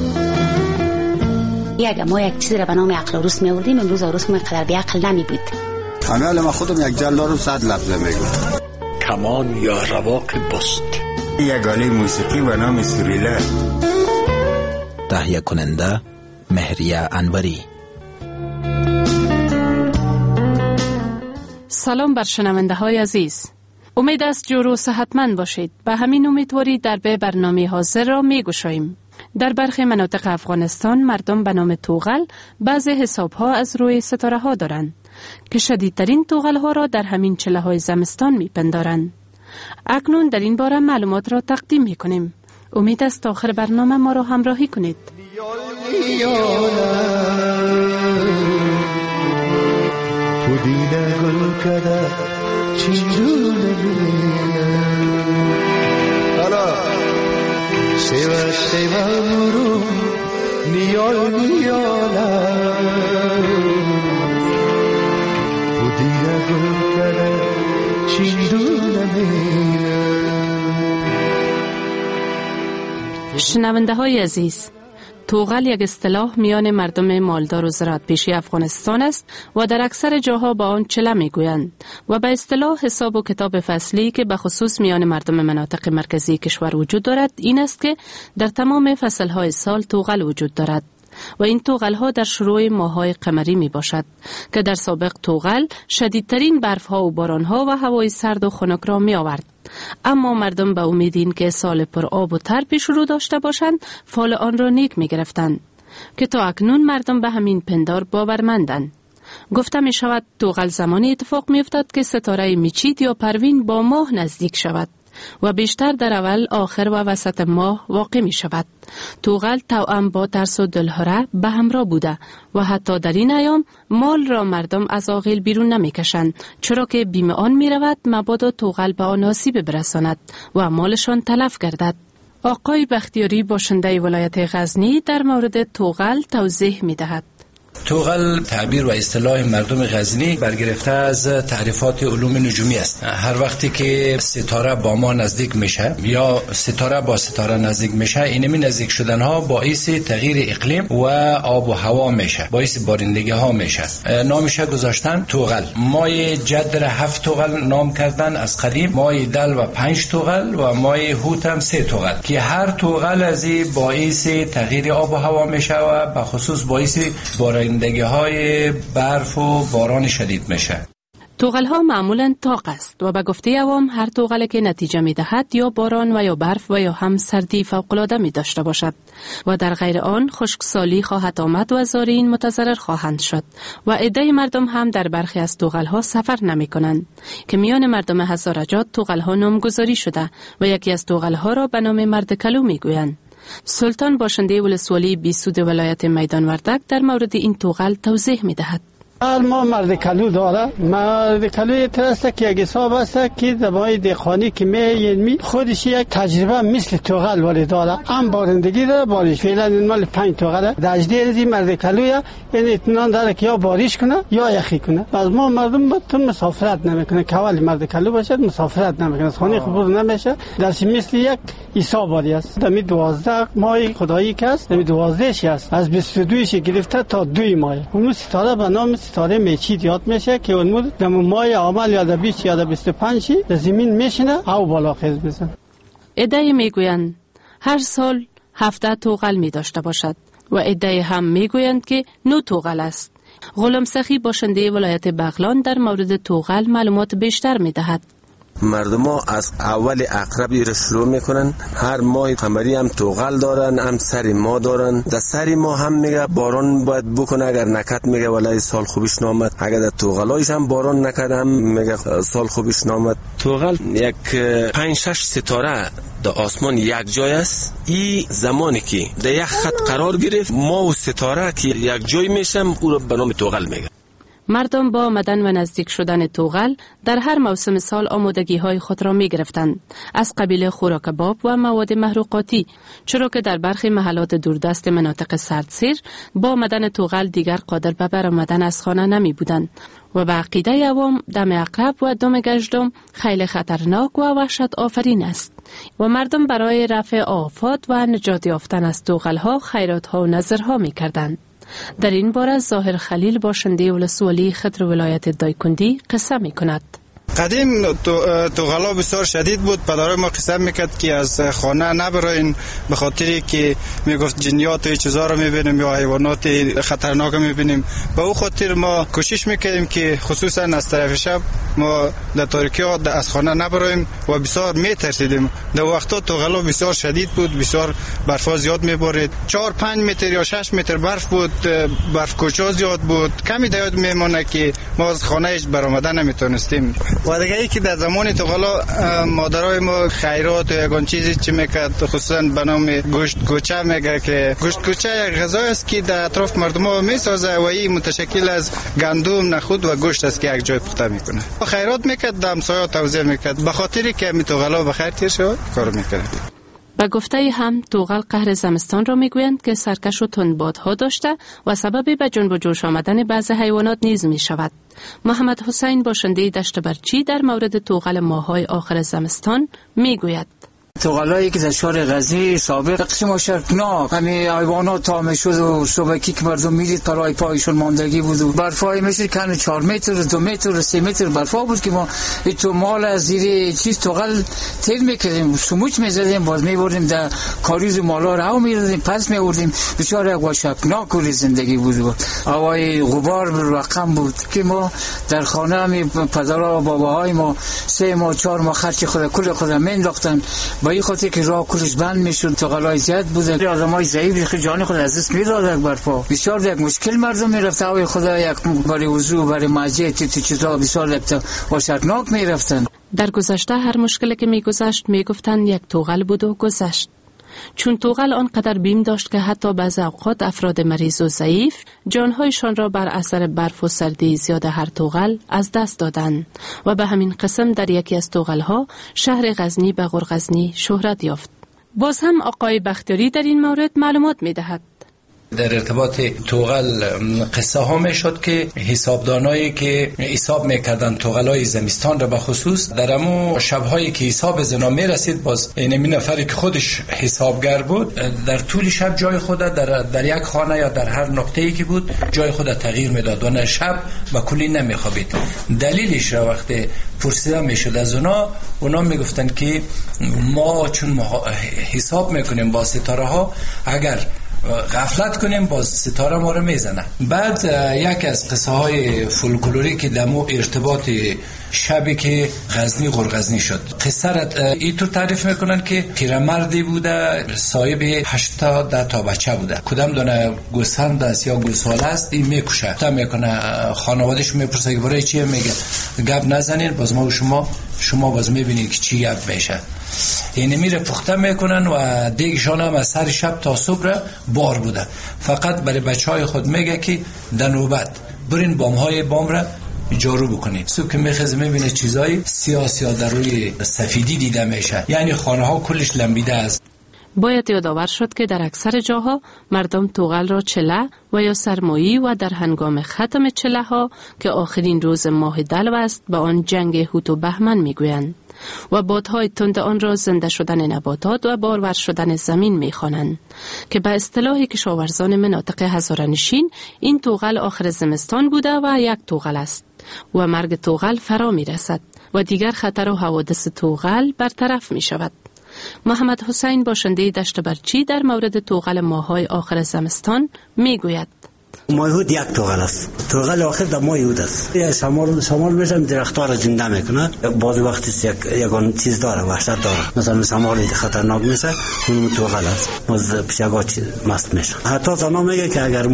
S17: ما یک چیزی را به نام عقل عروس می آوردیم، امروز عروس ما قدر بی عقل نمی بود.
S18: امیال ما خودم یک جلال رو 100 لفظه میگم.
S19: کمان یا رواق بست.
S18: یک آله موسیقی به نام سوریله.
S1: تهیه کننده مهریه انوری.
S16: سلام بر شنونده های عزیز. امید است جور و صحتمند باشید. به همین امیدواری در به برنامه حاضر را می گشاییم. در برخی مناطق افغانستان مردم به نام توغل بعضی حساب ها از روی ستاره ها دارند که شدیدترین توغل ها را در همین چله های زمستان می پندارند. اکنون در این باره معلومات را تقدیم می کنیم. امید است تا آخر برنامه ما را همراهی کنید.
S20: پودینه گل کده چیندونه حالا شیوه شیوه مرو نیال نیاله پودینه گل کده چیندونه
S16: شنونده های عزیز، توغل یک اصطلاح میان مردم مالدار و زراعت پیشی افغانستان است و در اکثر جاها با آن چله میگویند و به اصطلاح حساب و کتاب فصلی که به خصوص میان مردم مناطق مرکزی کشور وجود دارد این است که در تمام فصلهای سال توغل وجود دارد و این توغل ها در شروع ماه‌های قمری می باشد که در سابق توغل شدیدترین برف ها و باران ها و هوای سرد و خنک را می آورد. اما مردم به امید این که سال پر آب و تر پیش رو داشته باشند فال آن را نیک می گرفتند که تا اکنون مردم به همین پندار باورمندند. گفته می شود توغل زمانی اتفاق می افتد که ستاره میچید یا پروین با ماه نزدیک شود و بیشتر در اول، آخر و وسط ماه واقع می شود. توغل توأم با ترس و دلهره به همراه بوده و حتی در این ایام مال را مردم از آغیل بیرون نمی کشند چرا که بیم آن می رود مبادا توغل به آن آسیب برساند و مالشان تلف گردد. آقای بختیاری باشنده ولایت غزنی در مورد توغل توضیح می دهد.
S21: توغل تعبیر و اصطلاح مردم غزنی برگرفته از تعریفات علوم نجومی است. هر وقتی که ستاره با ما نزدیک میشه یا ستاره با ستاره نزدیک میشه، اینمی نزدیک شدن ها باعث تغییر اقلیم و آب و هوا میشه، باعث بارندگی ها میشه. نامش گذاشتن توغل. مای جد را 7 توغل نام کردن از قدیم، مای دل و 5 توغل و مای هوت هم 3 توغل که هر توغل از باعث تغییر آب و هوا میشه و به خصوص باعث بارندگی های برف و باران شدید میشه.
S16: توغل ها معمولاً طاق است و به گفته عوام هر توغل که نتیجه می دهد یا باران و یا برف و یا هم سردی فوق‌العاده می داشته باشد و در غیر آن خشکسالی خواهد آمد و زائرین متضرر خواهند شد و عده مردم هم در برخی از توغل ها سفر نمی کنند که میان مردم هزارجات توغل ها نامگذاری شده و یکی از توغل ها را به نام مرد کلو می گویند. سلطان باشنده ولسوالی بیسود ولایت میدان وردک در مورد این توغل توضیح می دهد.
S22: ما مرد کلو داره. مرد کلو است که یک حساب است که دمای دهقانی که می خودش یک تجربه مثل توغل ولی داره. هم بارندگی داره، بارش فعلا این مال 5 توغله. دجده از این مرد کلویا این اطمینان داره که یا بارش کنه یا یخی کنه. از ما مردم بتون مسافرت نمیکنه. کوالی مرد کلو باشد مسافرت نمیکنه. از خانه خبر نمیشه. درش مثل یک حساب ولی است. دمی 12 ماه خدایی که است. دمی 12 ش است. از 22 ش گرفته تا 2 ماه. اون ستاره به نام ستاره میچید یاد میشه که اون مود در ماه عمل یا در 20 یا در 25 در زمین میشینه او بالا خیز بزن.
S16: عده میگویند هر سال 17 توغل می داشته باشد و عده هم میگویند که 9 توغل است. غلام سخی باشنده ولایت بغلان در مورد توغل معلومات بیشتر میدهد.
S23: مردم ها از اول اقرب را شروع میکنن. هر ماه قمری هم توغل دارن، هم سری ماه دارن. در سری ماه هم میگه باران باید بکنه، اگر نکت میگه ولای سال خوبش نامد. اگر در توغلایش هم باران نکد هم میگه سال خوبش نامد. توغل یک 5-6 ستاره در آسمان یک جای است. این زمانی که در یک خط قرار گرفت ما و ستاره که یک جای میشم او را به نام توغل میگه.
S16: مردم با آمدن و نزدیک شدن توغل در هر موسم سال آمادگی های خود را می گرفتند، از قبیل خوراک کباب و مواد محروقاتی، چرا که در برخی محلات دوردست مناطق سردسیر با آمدن توغل دیگر قادر به برآمدن از خانه نمی بودند و به عقیده عوام دم عقرب و دم گژدم خیلی خطرناک و وحشت آفرین است و مردم برای رفع آفات و نجات یافتن از توغل ها خیرات ها و نذرها می کردند. در این باره ظاهر خلیل باشنده ولسوالی خضر ولایت دایکندی قصه می کند.
S5: قدیم توغلا بسیار شدید بود. پدرای ما قسم میکرد که از خانه نبراین به خاطری که میگفت جنیات و چیزا رو میبینیم یا حیوانات خطرناک میبینیم. به او خاطر ما کوشش میکردیم که خصوصا از طرف شب ما در تاریکی ها از خانه نبرایم و بسیار میترسیدیم. در وقتا توغلا بسیار شدید بود، بسیار برفا زیاد میبارید. 4-5 متر یا 6 متر برف بود، برف کوچا زیاد بود. کمی دیاد میمونه که ما از خانهش برآمدن نمیتونستیم. و دیگه ای که در زمان توغلا مادرای ما خیرات و یگان چیزی چی میکرد، خصوصا به نام گوشت کوچه میگه که گوشت کوچه یک غذا است که در اطراف مردم ها میسازه و این متشکل از گندم، نخود و گوشت است که یک جای پخته میکنه. خیرات میکرد، در همسایه توزیع میکرد. به خاطری که می توغلا بخیر تیر شد کار میکرد.
S16: به گفته هم توغل قهر زمستان را میگویند که سرکش و تندبادها داشته و سبب به جنب و جوش آمدن بعض حیوانات نیز می شود. محمد حسین باشنده دشت برچی در مورد توغل ماه‌های آخر زمستان میگوید.
S24: توغلایی که در شهر غزنی سابق قسم شرکناک همین حیوانات تامه شد و شبکی که مردم میدید پرای پایشون ماندگی بود و برفای مثل کنه 4 متر 2 متر 3 متر برفا بود که ما تو مال از زیر چیز توغل تل میکردیم، سموچ میزدیم، باز میبردیم در کاریز مالا رو میردیم، پس میبردیم. بسیار یک وحشتناک کلی زندگی بود. هوای غبار رقم بود که ما در خانه همین پدرها و باباهای ما 3 ماه 4 ماه خرچ خود کل خودم مینداختن. با این خاطر که راه کلش بند میشد، توغلای زیاد بوده، آدمای ضعیف که جان خود از دست میدادن برپا. بسیار یک مشکل مردم میرفت و خدا یک برای وضو برای ماجه چیزا بسیار وحشتناک میرفتن.
S16: در گذشته هر مشکلی که میگذشت میگفتن یک توغل بود و گذشت. چون توغل آنقدر بیم داشت که حتی بعض اوقات افراد مریض و ضعیف جانهایشان را بر اثر برف و سردی زیاد هر توغل از دست دادند و به همین قسم در یکی از توغل‌ها شهر غزنی به غرغزنی شهرت یافت. باز هم آقای بختیاری در این مورد معلومات می‌دهد.
S21: در ارتباط توغل قصه ها میشد که حسابدانایی که حساب میکردن توغلای زمستان را به خصوص در امو شبهایی که حساب زنا میرسید، باز این نفری که خودش حسابگر بود در طول شب جای خود در یک خانه یا در هر نقطه‌ای که بود جای خود تغییر میداد و نه شب و کلی نمیخوابید. دلیلش را وقتی پرسیده میشد از اونا میگفتن که ما چون حساب میکنیم با ستاره ها، اگر غفلت کنیم باز ستاره ما رو میزنه. بعد یک از قصه های فولکلوری که دمو ارتباط شبی که غزنی غرغزنی شد، قصه را اینطور تعریف میکنن که پیرمردی بوده صاحب 80 تا بچه بوده، کدام دونه گوسفند است یا گوساله است این میکشه، تا میکنه خانوادهش میپرسه که برای چیه، میگه گپ نزنین باز ما و شما باز میبینید که چی گپ میشه. یعنی میره پخته میکنن و دیگشان هم از سر شب تا صبح را بار بوده. فقط برای بچه های خود میگه که در نوبت برین بامهای بام را جارو بکنید. صبح که میخز میبینه چیزای سیاه در روی سفیدی دیده میشه، یعنی خانه ها کلش لمبیده است.
S16: باید یادآور شد که در اکثر جاها مردم توغل را چله و یا سرمایی و در هنگام ختم چله ها که آخرین روز ماه دلو است به آن جنگ هوت و بهمن میگویند و بادهای تند آن را زنده شدن نباتات و بارور شدن زمین میخوانند که به اصطلاح کشاورزان مناطق هزاره‌نشین این توغل آخر زمستان بوده و یک توغل است و مرگ توغل فرا میرسد و دیگر خطر و حوادث توغل برطرف می شود. محمد حسین باشنده دشت برچی در مورد توغل ماهای آخر زمستان می گوید:
S2: ماه هود یک توغل است. توغل آخر در ماه هود است. شمال میشم درختار را زنده میکنه. بعضی وقتی یکان چیز داره، وحشت داره، مثلا شمالی خطرناک میشه، اون توغل است. باز پیشگاه مست میشه. حتی زنا میگه که اگر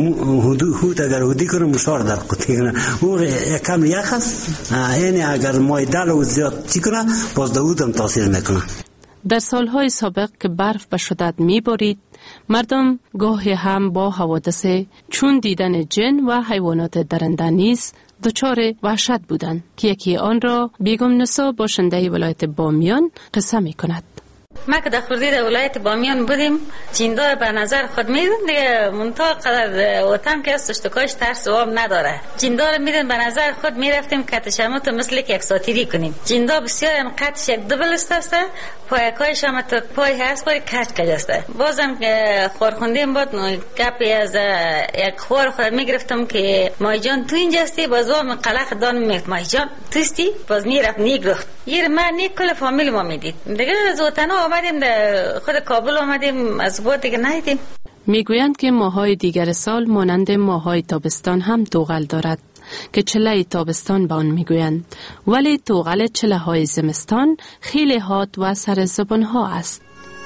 S2: هود اگر هودی کنه مشوار در قطعی کنه، او یک کم یخ است، یعنی اگر ماه دل زیاد چی کنه باز داود هم تاثیر میکنه.
S16: در سالهای سابق که برف به شدت میبارید، مردم گاهی هم با حوادث چون دیدن جن و حیوانات درنده نیز دچار وحشت بودند که یکی آن را بیگم نسا باشنده ولایت بامیان قصه می کند.
S6: ما که در خردی در ولایت بامیان بودیم، جیندار به نظر خود میدن دیگه منطقه قدر وطن که از اشتکاش ترس و نداره. جیندار میدن به نظر خود میرفتیم کتشمت مثل که یک ساتیری کنیم. جیندار بسیار هم قدش یک دبل است، پایکایش هم تا پای هست باری کچ است. بازم خورخوندیم بود گپی از یک خور خود میگرفتم که مای جان تو اینجاستی، باز من قلق دان میگفت مای جان توستی، باز میرفت نیگرفت یه من نیک کل فامیل ما میدید دیگه. از وطن آمدیم در خود کابل آمدیم، از بود دیگه ندیدیم.
S16: میگویند که ماهای دیگر سال مانند ماهای تابستان هم توغل دارد که چله تابستان به آن میگویند، ولی توغل چله های زمستان خیلی حاد و سر زبان ها است.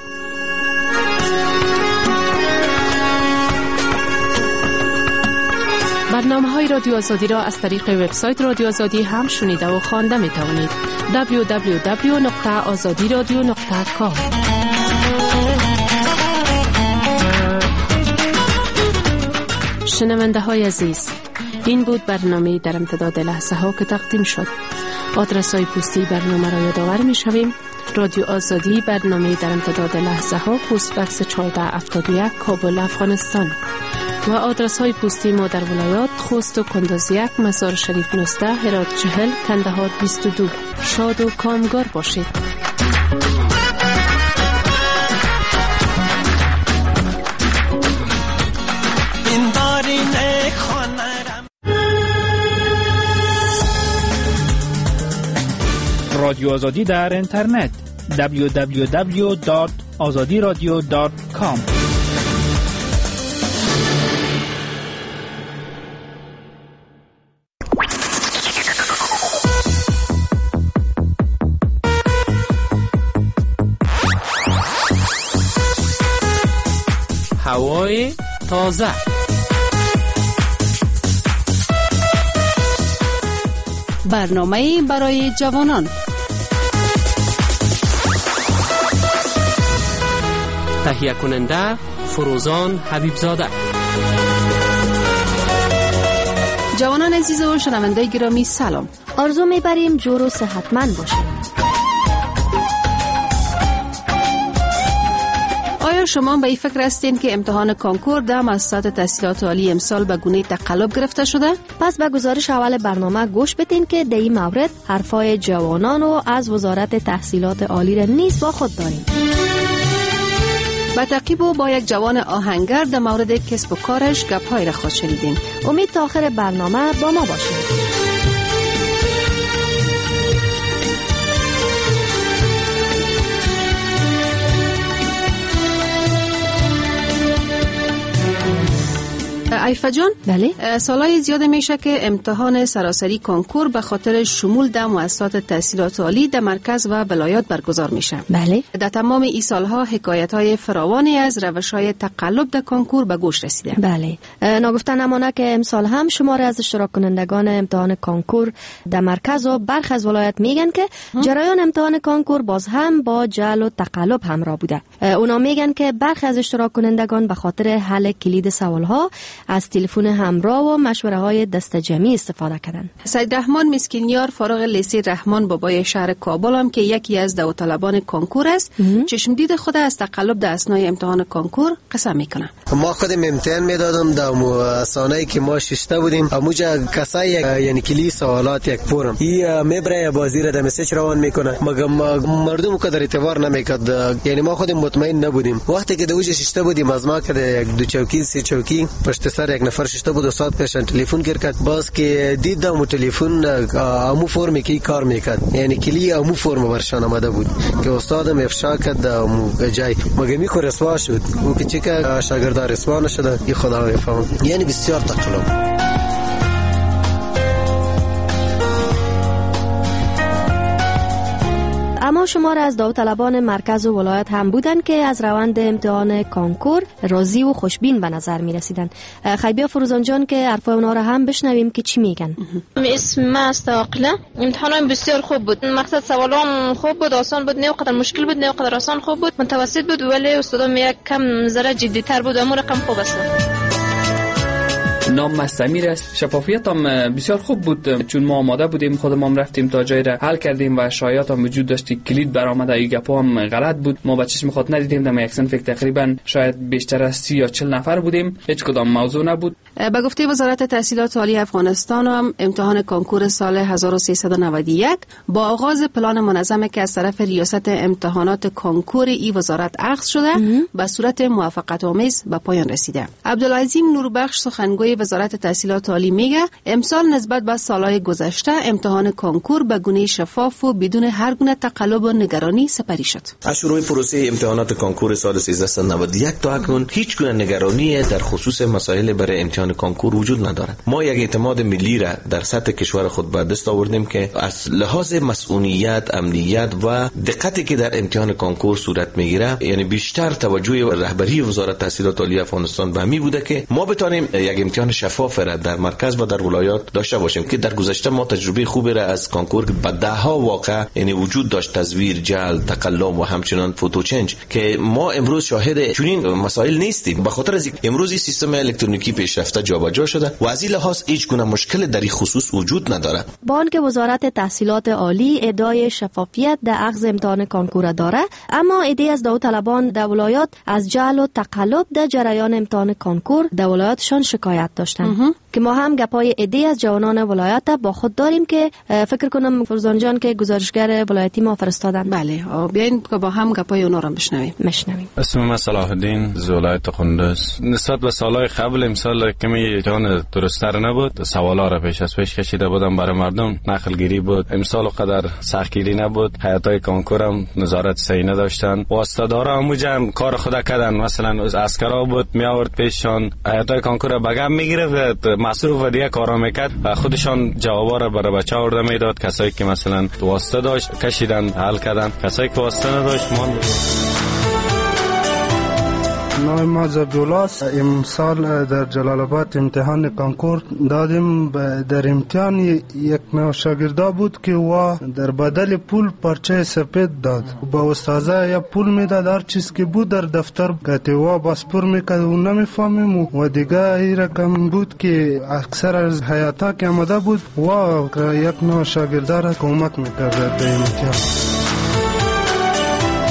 S16: برنامه‌های رادیو آزادی را از طریق وبسایت رادیو آزادی هم شنیده و خوانده می توانید. www.azadiradio.com. شنونده های عزیز، این بود برنامه در امتداد لحظه ها که تقدیم شد. آدرس های پستی برنامه را یادآور می شویم: رادیو آزادی، برنامه در امتداد لحظه ها، پست بکس 1471 کابل افغانستان. و آدرس های پستی ما در ولایات: خوست و کندز 1، مزار شریف 19، هرات 40، کندهار 22. شاد و کامگار باشید.
S8: رادیو آزادی در اینترنت www.azadiradio.com.
S9: هوای تازه،
S25: برنامه برای جوانان.
S9: تهیه کننده فروزان حبیبزاده.
S25: جوانان عزیز و شنونده گرامی سلام.
S26: آرزو میبریم جور و صحتمند باشید.
S25: آیا شما به این فکر هستین که امتحان کنکور در مؤسسات تحصیلات عالی امسال به گونه تقلب گرفته شده؟
S26: پس به گزارش اول برنامه گوش بدین که در این مورد حرفای جوانان و از وزارت تحصیلات عالی را نیز با خود داریم.
S25: با تعقیب و با یک جوان آهنگر در مورد کسب و کارش گپ‌های را خود شنیدین.
S26: امید تا آخر برنامه با ما باشید.
S25: عیفه جان،
S26: بله،
S25: سالهای زیاد میشه که امتحان سراسری کنکور به خاطر شمول در مؤسسات تحصیلات عالی در مرکز و ولایات برگزار میشه.
S26: بله.
S25: در تمام این سالها حکایت‌های فراوانی از روش‌های تقلب در کنکور به گوش رسیده.
S26: بله. نگفته نمانه که امسال هم شماره از اشتراک کنندگان امتحان کنکور در مرکز و برخی از ولایات میگن که جریان امتحان کنکور باز هم با جعل و تقلب همراه بوده. اونا میگن که برخی از اشتراک کنندگان به خاطر حل کلید سوالها از تلفن همراه و مشوره های دست جمعی استفاده کردن.
S25: سید رحمان مسکینیار فارغ لیسه رحمان بابای شهر کابل هم که یکی از داوطلبان کنکور است، چشم دید خود از تقلب در اثنای امتحان کنکور قسم میکنه.
S7: ما خودم امتحان میدادم در سانه‌ای که ما ششته بودیم، اموجا کسای یعنی کلی سوالات یک فرم ای میبره بازی را در مسیج روان میکنه، مگر مردم قدر اعتبار نمیکرد. یعنی ما خودم مطمئن نبودیم. وقتی که دوج ششته بودیم از ما که یک دو چوکی سه چوکی پشت سر یک نفر ششته بود، استاد پیشن تلفن کرد، باز که دیدم تلفن امو فرمی که کار میکرد، یعنی کلی امو فرم برشان آمده بود که استادم افشا کرد امو جای مگر میخو رسوا شد او که چه که شاگردار رسوا نشده. ای خدا بفهم، یعنی بسیار تقلب.
S26: اما شمار از داوطلبان مرکز و ولایت هم بودند که از روند امتحان کنکور راضی و خوشبین به نظر می رسیدن. خیبیا فروزان جان که حرفای اونا را هم بشنویم که چی میگن.
S10: اسم ما استقله. امتحان بسیار خوب بود. مقصد سوالان خوب بود، آسان بود، نه قدر مشکل بود، نه قدر آسان خوب بود، متوسط بود، ولی استادم یک کم ذره جدی تر بود. اما رقم خوب است.
S11: نام مستمیر است. شفافیت هم بسیار خوب بود، چون ما آماده بودیم، خودمون رفتیم تا جای را حل کردیم و شایعات هم وجود داشت. کلید برآمده، این گپا هم غلط بود. ما به چشم خود ندیدیم. در یک صنف تقریبا شاید بیشتر از 30 یا 40 نفر بودیم، هیچ کدام موضوع نبود.
S25: به گفته وزارت تحصیلات عالی افغانستان هم امتحان کنکور سال 1391 با آغاز پلان منظم که از طرف ریاست امتحانات کنکور این وزارت اخذ شده به صورت موافقت آمیز به پایان رسیده. عبدالعظیم نوربخش سخنگوی وزارت تحصیلات عالی میگه امسال نسبت به سالهای گذشته امتحان کنکور به گونه شفاف و بدون هر گونه تقلب و نگرانی سپری شد.
S12: از شروع پروسه امتحانات کنکور سال 1391 تا اکنون هیچ گونه نگرانی در خصوص مسائل برای امتحان کنکور وجود ندارد. ما یک اعتماد ملی را در سطح کشور خود به دست آوردیم که از لحاظ مسئولیت، امنیت و دقتی که در امتحان کنکور صورت میگیره، یعنی بیشتر توجه رهبری وزارت تحصیلات عالی افغانستان به همین بوده که ما بتانیم یک امتحان شفاف را در مرکز و در ولایات داشته باشیم که در گذشته ما تجربه خوبی را از کنکور به دهها واقع یعنی وجود داشت، تزویر، جعل، تقلب و همچنان فوتوچنج، که ما امروز شاهد چنین مسائل نیستیم به خاطر از امروز سیستم الکترونیکی پیشرفته جابجا شده و از این لحاظ هیچ گونه مشکل در این خصوص وجود ندارد.
S26: با آنکه وزارت تحصیلات عالی ادعای شفافیت در اخذ امتحان کنکور داره، اما ایده از داوطلبان در ولایات از جعل و تقلب در جریان امتحان کنکور در ولایاتشان شکایت داشتن که ما هم گپای ایده از جوانان ولایت با خود داریم که فکر کنم فرزان جان که گزارشگر ولایتی ما فرستادن.
S25: بله، بیاین که با هم گپای اونا رو بشنویم.
S14: اسم من صلاح الدین از ولایت قندوز. نسبت به سالهای قبل امسال کمی جان درست‌تر نبود، سوالا را پیش کشیده بودم برای مردم، نقل گیری بود. امسال قدر سختگیری نبود، هیئت‌های کنکور هم نظارت صحیح نداشتن، واسطه‌دارا هم جمع کار خود کردن. مثلا از عسکرا بود می آورد پیششان، هیئت‌های کنکور بگم میگرفت، مصروف و دیگه کارا میکرد و خودشان جوابا را برای بچه آورده میداد. کسایی که مثلا واسطه داشت کشیدن حل کردن، کسایی که واسطه نداشت ماند.
S15: نام ما زبدولاست. امسال در جلال آباد امتحان کنکور دادیم. در امتحان یک نوع شاگردا بود که وا در بدل پول پارچه سفید داد، با استاذه یا پول میداد، هر چیز که بود در دفتر گاتی وا باسپور میکرد و نمیفهمیم. و دیگه این رقم بود که اکثر از حیاتا که آمده بود وا یک نوع شاگردا را کمک میکرد در امتحان.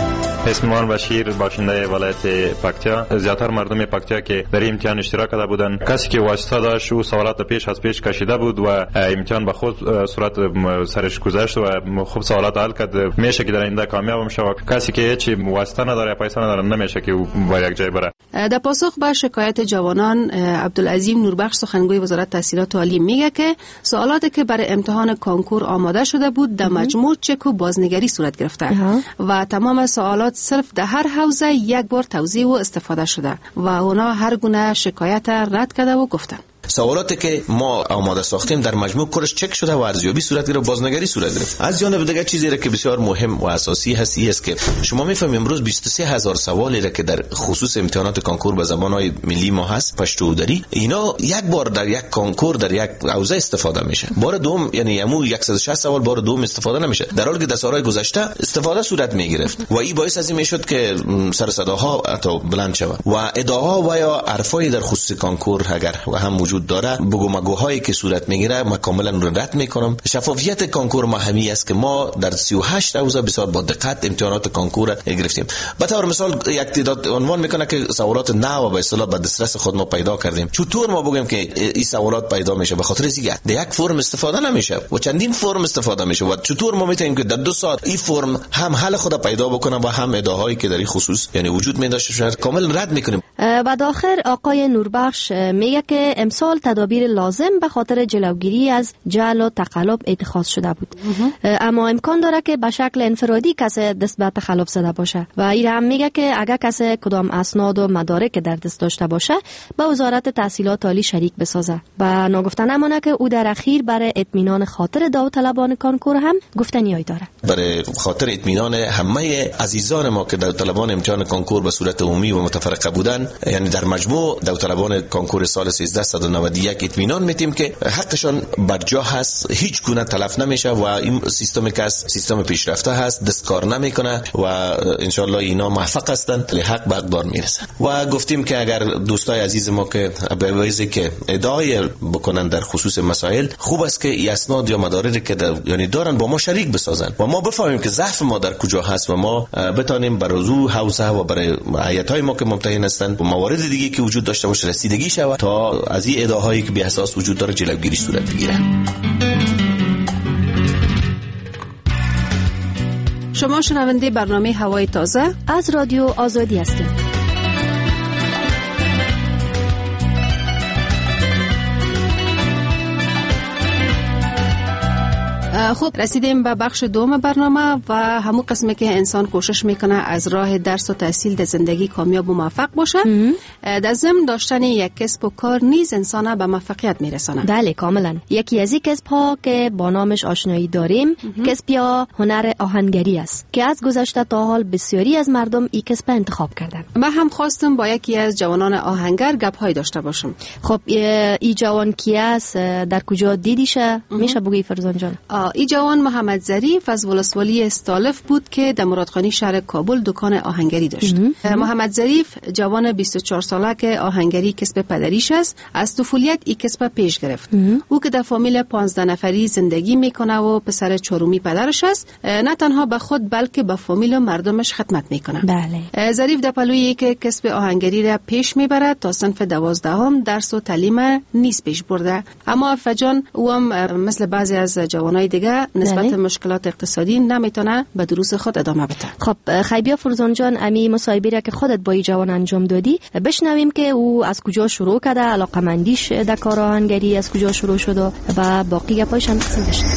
S3: اسم من بشیر، باشنده ولایت پکتیا. زیاتر مردم پکتیا که در امتحان اشتراک کرده بودن، کسی که واسطه داشت او سوالات پیش کشیده بود و امتحان به خود صورت سرش گذشت و خوب سوالات حل کرد، میشه که در آینده کامیاب میشه. کسی که هیچ واسطه نداره، پیسه نداره، نمیشه که او به یک جای بره.
S25: در پاسخ به شکایت جوانان، عبدالعظیم نوربخش سخنگوی وزارت تحصیلات عالی میگه که سوالاتی که برای امتحان کنکور آماده شده بود در مجموع چک و بازنگری صورت گرفته و تمام سوالات صرف در هر حوزه یک بار توضیح و استفاده شده و اونا هر گونه شکایت رد کرده و گفتن
S12: سوالاتی که ما آماده ساختیم در مجموع کورش چک شده و ارزیابی صورت گرفت، بازنگری صورت گرفت. از جانب دیگه چیزی را که بسیار مهم و اساسی هست است که شما میفهمید امروز 23000 سوالی را که در خصوص امتحانات کنکور به زبان‌های ملی ما هست، پشتو دری، اینا یک بار در یک کنکور در یک حوزه استفاده میشه. بار دوم یعنی امو 160 سوال بار دوم استفاده نمیشه، در حالی که در سال‌های گذشته استفاده صورت میگرفت و این باعث از این میشد که سر صداها حتی بلند شود و ادعاها و یا حرفای در خصوص کنکور اگر هم وجود داره، بگو مگوهایی که صورت میگیره ما کاملا رد میکنم. شفافیت کنکور ما همی است که ما در 38 حوزه بسیار با دقت امتحانات کنکور گرفتیم. به طور مثال یک تعداد عنوان میکنه که سوالات نو به اصطلاح به دسترس خود ما پیدا کردیم. چطور ما بگیم که این سوالات پیدا میشه؟ به خاطر اینکه در یک فرم استفاده نمیشه و چندین فرم استفاده میشه و چطور ما میتونیم که در 2 ساعت این فرم هم حل خود پیدا بکنه و هم ادعاهایی که در این خصوص یعنی وجود میداشته کامل رد میکنیم.
S26: بعد آخر آقای نوربخش میگه که امسال تدابیر لازم به خاطر جلوگیری از جعل و تقلب اتخاذ شده بود، اما امکان داره که به شکل انفرادی کسی دست به تقلب زده باشه و این هم میگه که اگر کسی کدام اسناد و مدارک در دست داشته باشه به وزارت تحصیلات عالی شریک بسازه. و نگفته نمانه که او در اخیر برای اطمینان خاطر داوطلبان کنکور هم گفتنیایی داره.
S12: برای خاطر اطمینان همه عزیزان ما که داوطلبان امتحان کنکور به صورت عمومی و متفرقه بودن، یعنی در مجموع داوطلبان کنکور سال 1391 اطمینان میتیم که حقشان بر جا هست، هیچ گونه تلف نمیشه و این سیستمی که سیستم پیشرفته هست، دستکار نمیکنه و ان شاء الله اینا موفق هستند، له حق به اقدار میرسن. و گفتیم که اگر دوستای عزیز ما که به ویژه که ادعای بکنن در خصوص مسائل، خوب است که اسناد یا مدارکی که یعنی دارن با ما شریک بسازن و ما بفهمیم که ضعف ما در کجا هست و ما بتونیم بر روزو حوزه و برای هیئت‌های ما که ممتحن هستند و موارد دیگه که وجود داشته باشه رسیدگی شود تا از این ادعاهایی که به اساس وجود داره جلوگیری صورت بگیره.
S25: شما شنونده برنامه هوای تازه
S26: از رادیو آزادی هستید.
S25: خب رسیدیم به بخش دوم برنامه و همون قسمی که انسان کوشش میکنه از راه درس و تحصیل در زندگی کامیاب و موفق باشه. در ضمن داشتن یک کسب و کار نیز انسان به موفقیت میرسونه.
S26: بله کاملا. یکی از این کسب ها که با نامش آشنایی داریم کسب یا هنر آهنگری است که از گذشته تا حال بسیاری از مردم این کسب انتخاب کردن.
S25: من هم خواستم با یکی از جوانان آهنگر گپ های داشته باشم.
S26: خب این جوان کی است؟ در کجا دیدیشه؟ میشه بگی فرزان جان؟
S25: این جوان محمد ظریف از ولسوالی استالف بود که در مرادخانی شهر کابل دکان آهنگری داشت. محمد ظریف جوان 24 ساله که آهنگری کسب پدریش است، از طفولیت این کسب پیش گرفت. او که در فامیل 15 نفری زندگی میکنه و پسر چهارمی پدرش است، نه تنها به خود بلکه به فامیل و مردمش خدمت میکنه.
S26: بله.
S25: ظریف در پلویی که کسب آهنگری را پیش میبرد تا صنف 12 درس و تعلیم نیز پیش برده، اما فجان او هم مثل بعضی از جوانای دیگه نسبت مشکلات اقتصادی نمیتونه به دروس خود ادامه بده.
S26: خب خیبیا فرزان جان، امی مصاحبه را که خودت با این جوان انجام دادی بشنویم که او از کجا شروع کرده، علاقمندیش در کار آهنگری از کجا شروع شده و باقی گپاش هم قسم بشه.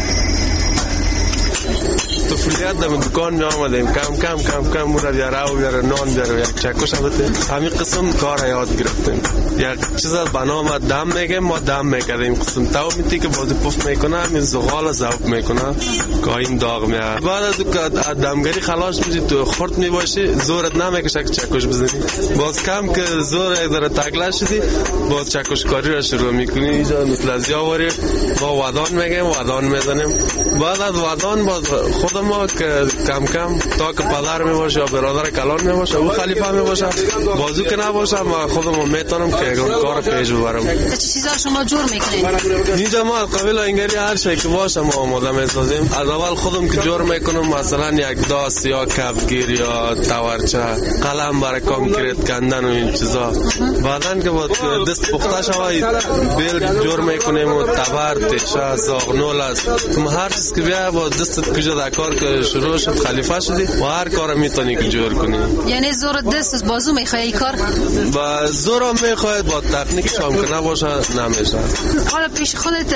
S4: طفولیت در دکان می آمدیم کم مرا بیاره و بیاره نان بیاره یک چکش البته همین قسم کار یاد گرفتیم. یک چیز از بنام دم میگه ما دم میکردیم قسم تو میتی که بازی پف میکنه همین زغال ذوب میکنه که این داغ میاد. بعد از دمگری خلاص میشی تو خرد میباشی زورت نمیکشه که چکش بزنی. باز کم که زور یک ذره تگلا شدی باز چکش کاری را شروع میکنی. اینجا مثل از یاوری با ودان میگیم ودان میزنیم. بعد از ودان باز خود ما که کم تا که پدر می باشه یا برادر کلان می باشه او خلیفه می باشه بازو که نباشه ما خودمون میتونم که یگان کار پیش ببرم.
S25: چه چیزا شما جور میکنین؟
S4: اینجا ما قبل انگاری هر چیزی که باشه ما آماده میسازیم. از اول خودم که جور میکنم، مثلا یک داس یا کفگیر یا تورچه، قلم برای کانکریت کندن و این چیزا. بعدن که با دست پخته شود بیل جور میکنیم و تبر، تیشه، ساغنول است. هر چیز که بیا با دست کجا در کار که شروع شد خلیفه شدی و هر کار میتونی که جور کنی.
S25: یعنی زور دست بازو میخواد این کار؟
S4: با زور هم میخواد، با تکنیکش هم که نباشه نمیشه.
S25: حالا پیش خودت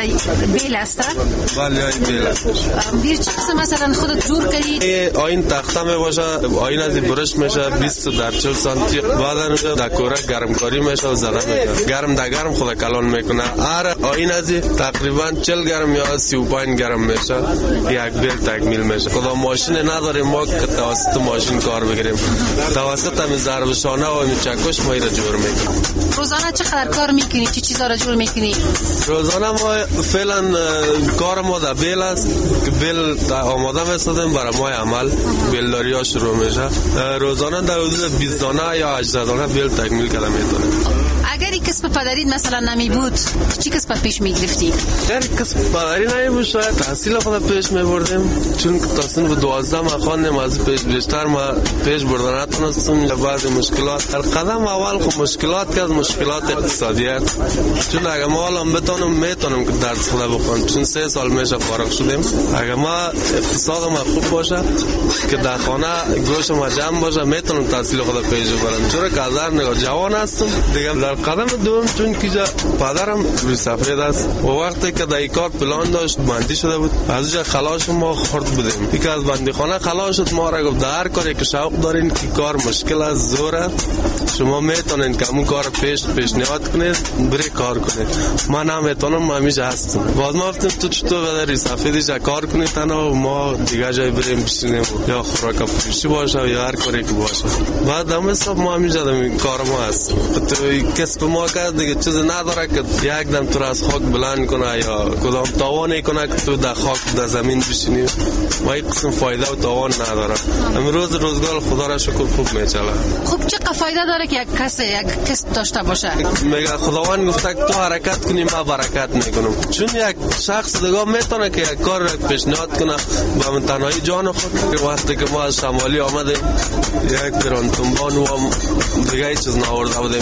S25: بیل است؟
S4: بله بیل است.
S25: بیل چه قسم مثلا خودت جور کردی؟
S4: آین تخته میباشه، آین از برش میشه 20 در 40 سانتی. بعدا در کوره گرمکاری میشه و زده میشه. گرم در گرم خود کلان میکنه. هر آین از تقریبا 40 گرم یا 35 گرم میشه. یک بیل تکمیل میشه. خدا ماشین نداریم ما که توسط ماشین کار بگیریم. توسط همین ضربشانه و همین چکش ما را جور میکنیم.
S25: روزانه چقدر کار میکنی؟ چه چیزا را جور میکنی؟
S4: روزانه ما فعلا کار ما در بیل است که بیل آماده میسازیم برای ما عمل. بیلداری ها شروع میشه. روزانه در حدود 20 دانه یا 18 دانه بیل تکمیل کرده میتونه.
S25: اگر این کسب پدرید مثلا نمی بود چی کسب پیش میگرفتی؟
S4: اگر کسب پدری نمی بود شاید تحصیل خود پیش میبردیم، چون که تصنیف 12 ما خواندیم، از پیش بیشتر ما پیش بردن نتونستم. بعضی مشکلات در قدم اول خب مشکلات که از مشکلات اقتصادی است، چون اگر ما الان بتونم میتونم که درس خود بخونم، چون 3 سال میشه فارغ شدیم. اگر ما اقتصاد ما خوب باشه که در خانه گوش ما جمع باشه میتونم تحصیل خود پیش ببرم. چون که از هر نگاه جوان هستم دیگه. در قدم دوم چون که پدرم روی سفید است و وقتی که در کار پلان داشت بندی شده بود، از اونجا خلاص ما خورد بودیم. یکی از بندی خانه خلاص شد، ما را گفت در هر کاری که شوق دارین که کار مشکل است، زوره، شما میتونین که همون کار پیشنهاد کنید بری کار کنید. من نمیتونم، همیشه هستم. باز ما گفتیم تو چطور بدری سفیدش کار کنید تنها ما دیگه جای بریم بشینیم یا خوراک فروشی باشه یا هر کاری که باشه. بعد هم حساب ما همیشه دم کار ما هست. تو کسب ما کرد دیگه چیز نداره که یک دم تو از خاک بلند کنه یا کدام تاوانی کنه که تو در خاک در زمین بشینی. ما این قسم فایده و تاوان نداره. امروز روزگار خدا را شکر خوب میچله.
S25: خب چه فایده داره که یک کس داشته باشه؟
S4: میگه خداوند گفته که تو حرکت کنی ما برکت میکنم. چون یک شخص دیگه میتونه که یک کار پیشنهاد کنه با تنهایی جان خود. وقتی که ما از شمالی آمدیم یک برانتونبان و دیگه چیز نآورده بودیم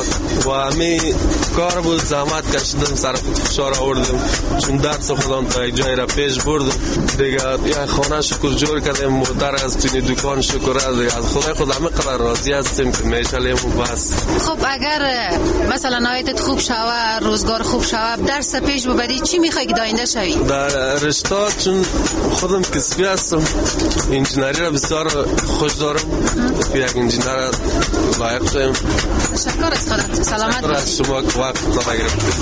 S4: و همین کار بود، زحمت کشیدم، سر فشار آوردم، چون درس خودم تا یک جای را پیش بردم دیگه. یک خانه شکر جور کردیم، مدر از توی دکان شکر است دیگه. از خدای خود همه قدر راضی هستیم که میشلیم و بس.
S25: خب اگر مثلا آیتت خوب شوه، روزگار خوب شوه، درس پیش ببری، چی میخوای که داینده شوی؟
S4: در رشته چون خودم کسبی هستم، انجینری را بسیار خوش دارم. یک انجینر لایق شویم.
S25: تشکر از خودت. سلامت
S4: باشی. شما که وقت نگرفتید.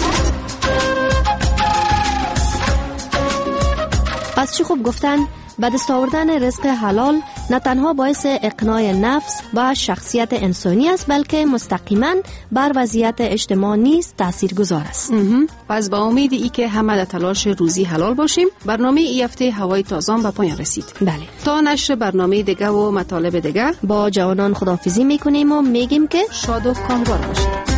S26: پس چی خوب گفتن؟ به دست آوردن رزق حلال نه تنها باعث اقناع نفس و شخصیت انسانی است، بلکه مستقیما بر وضعیت اجتماع نیز تاثیرگذار است.
S25: پس با امید ای که همه در تلاش روزی حلال باشیم، برنامه ای هفته هوای تازه به پایان رسید.
S26: بله.
S25: تا نشر برنامه دیگه و مطالب دیگه
S26: با جوانان خداحافظی میکنیم و میگیم که
S25: شاد و کامگار باشید.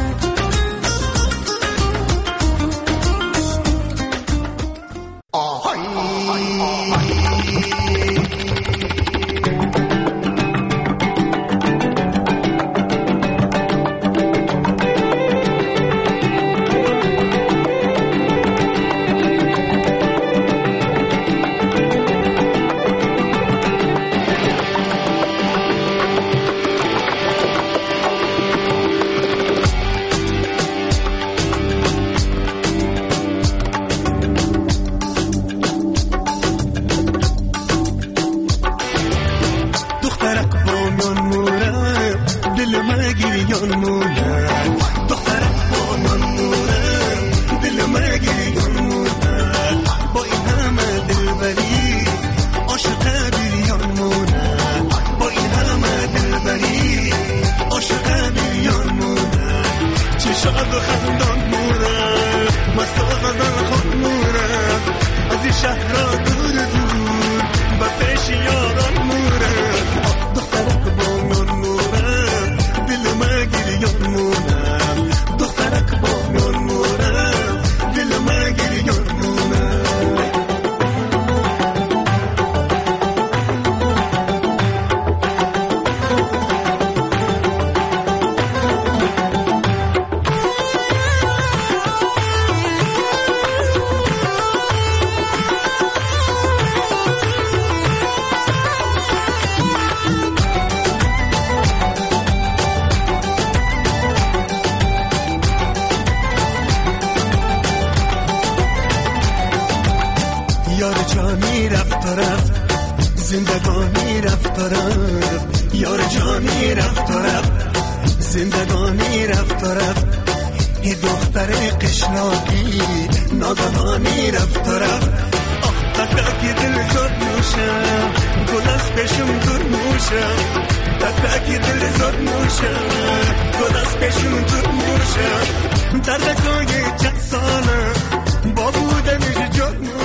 S1: یار جانی رفت و رفت زندگانی رفت و رفت یار جانی رفت و رفت زندگانی رفت و رفت ای دختر قشلاقی ناگهانی رفت و رفت تکی دل زد نوشم گل از پیشم دور موشم تکی دل زد نوشم گل از پیشم دور موشم در دکای 4 ساله با بودنش جد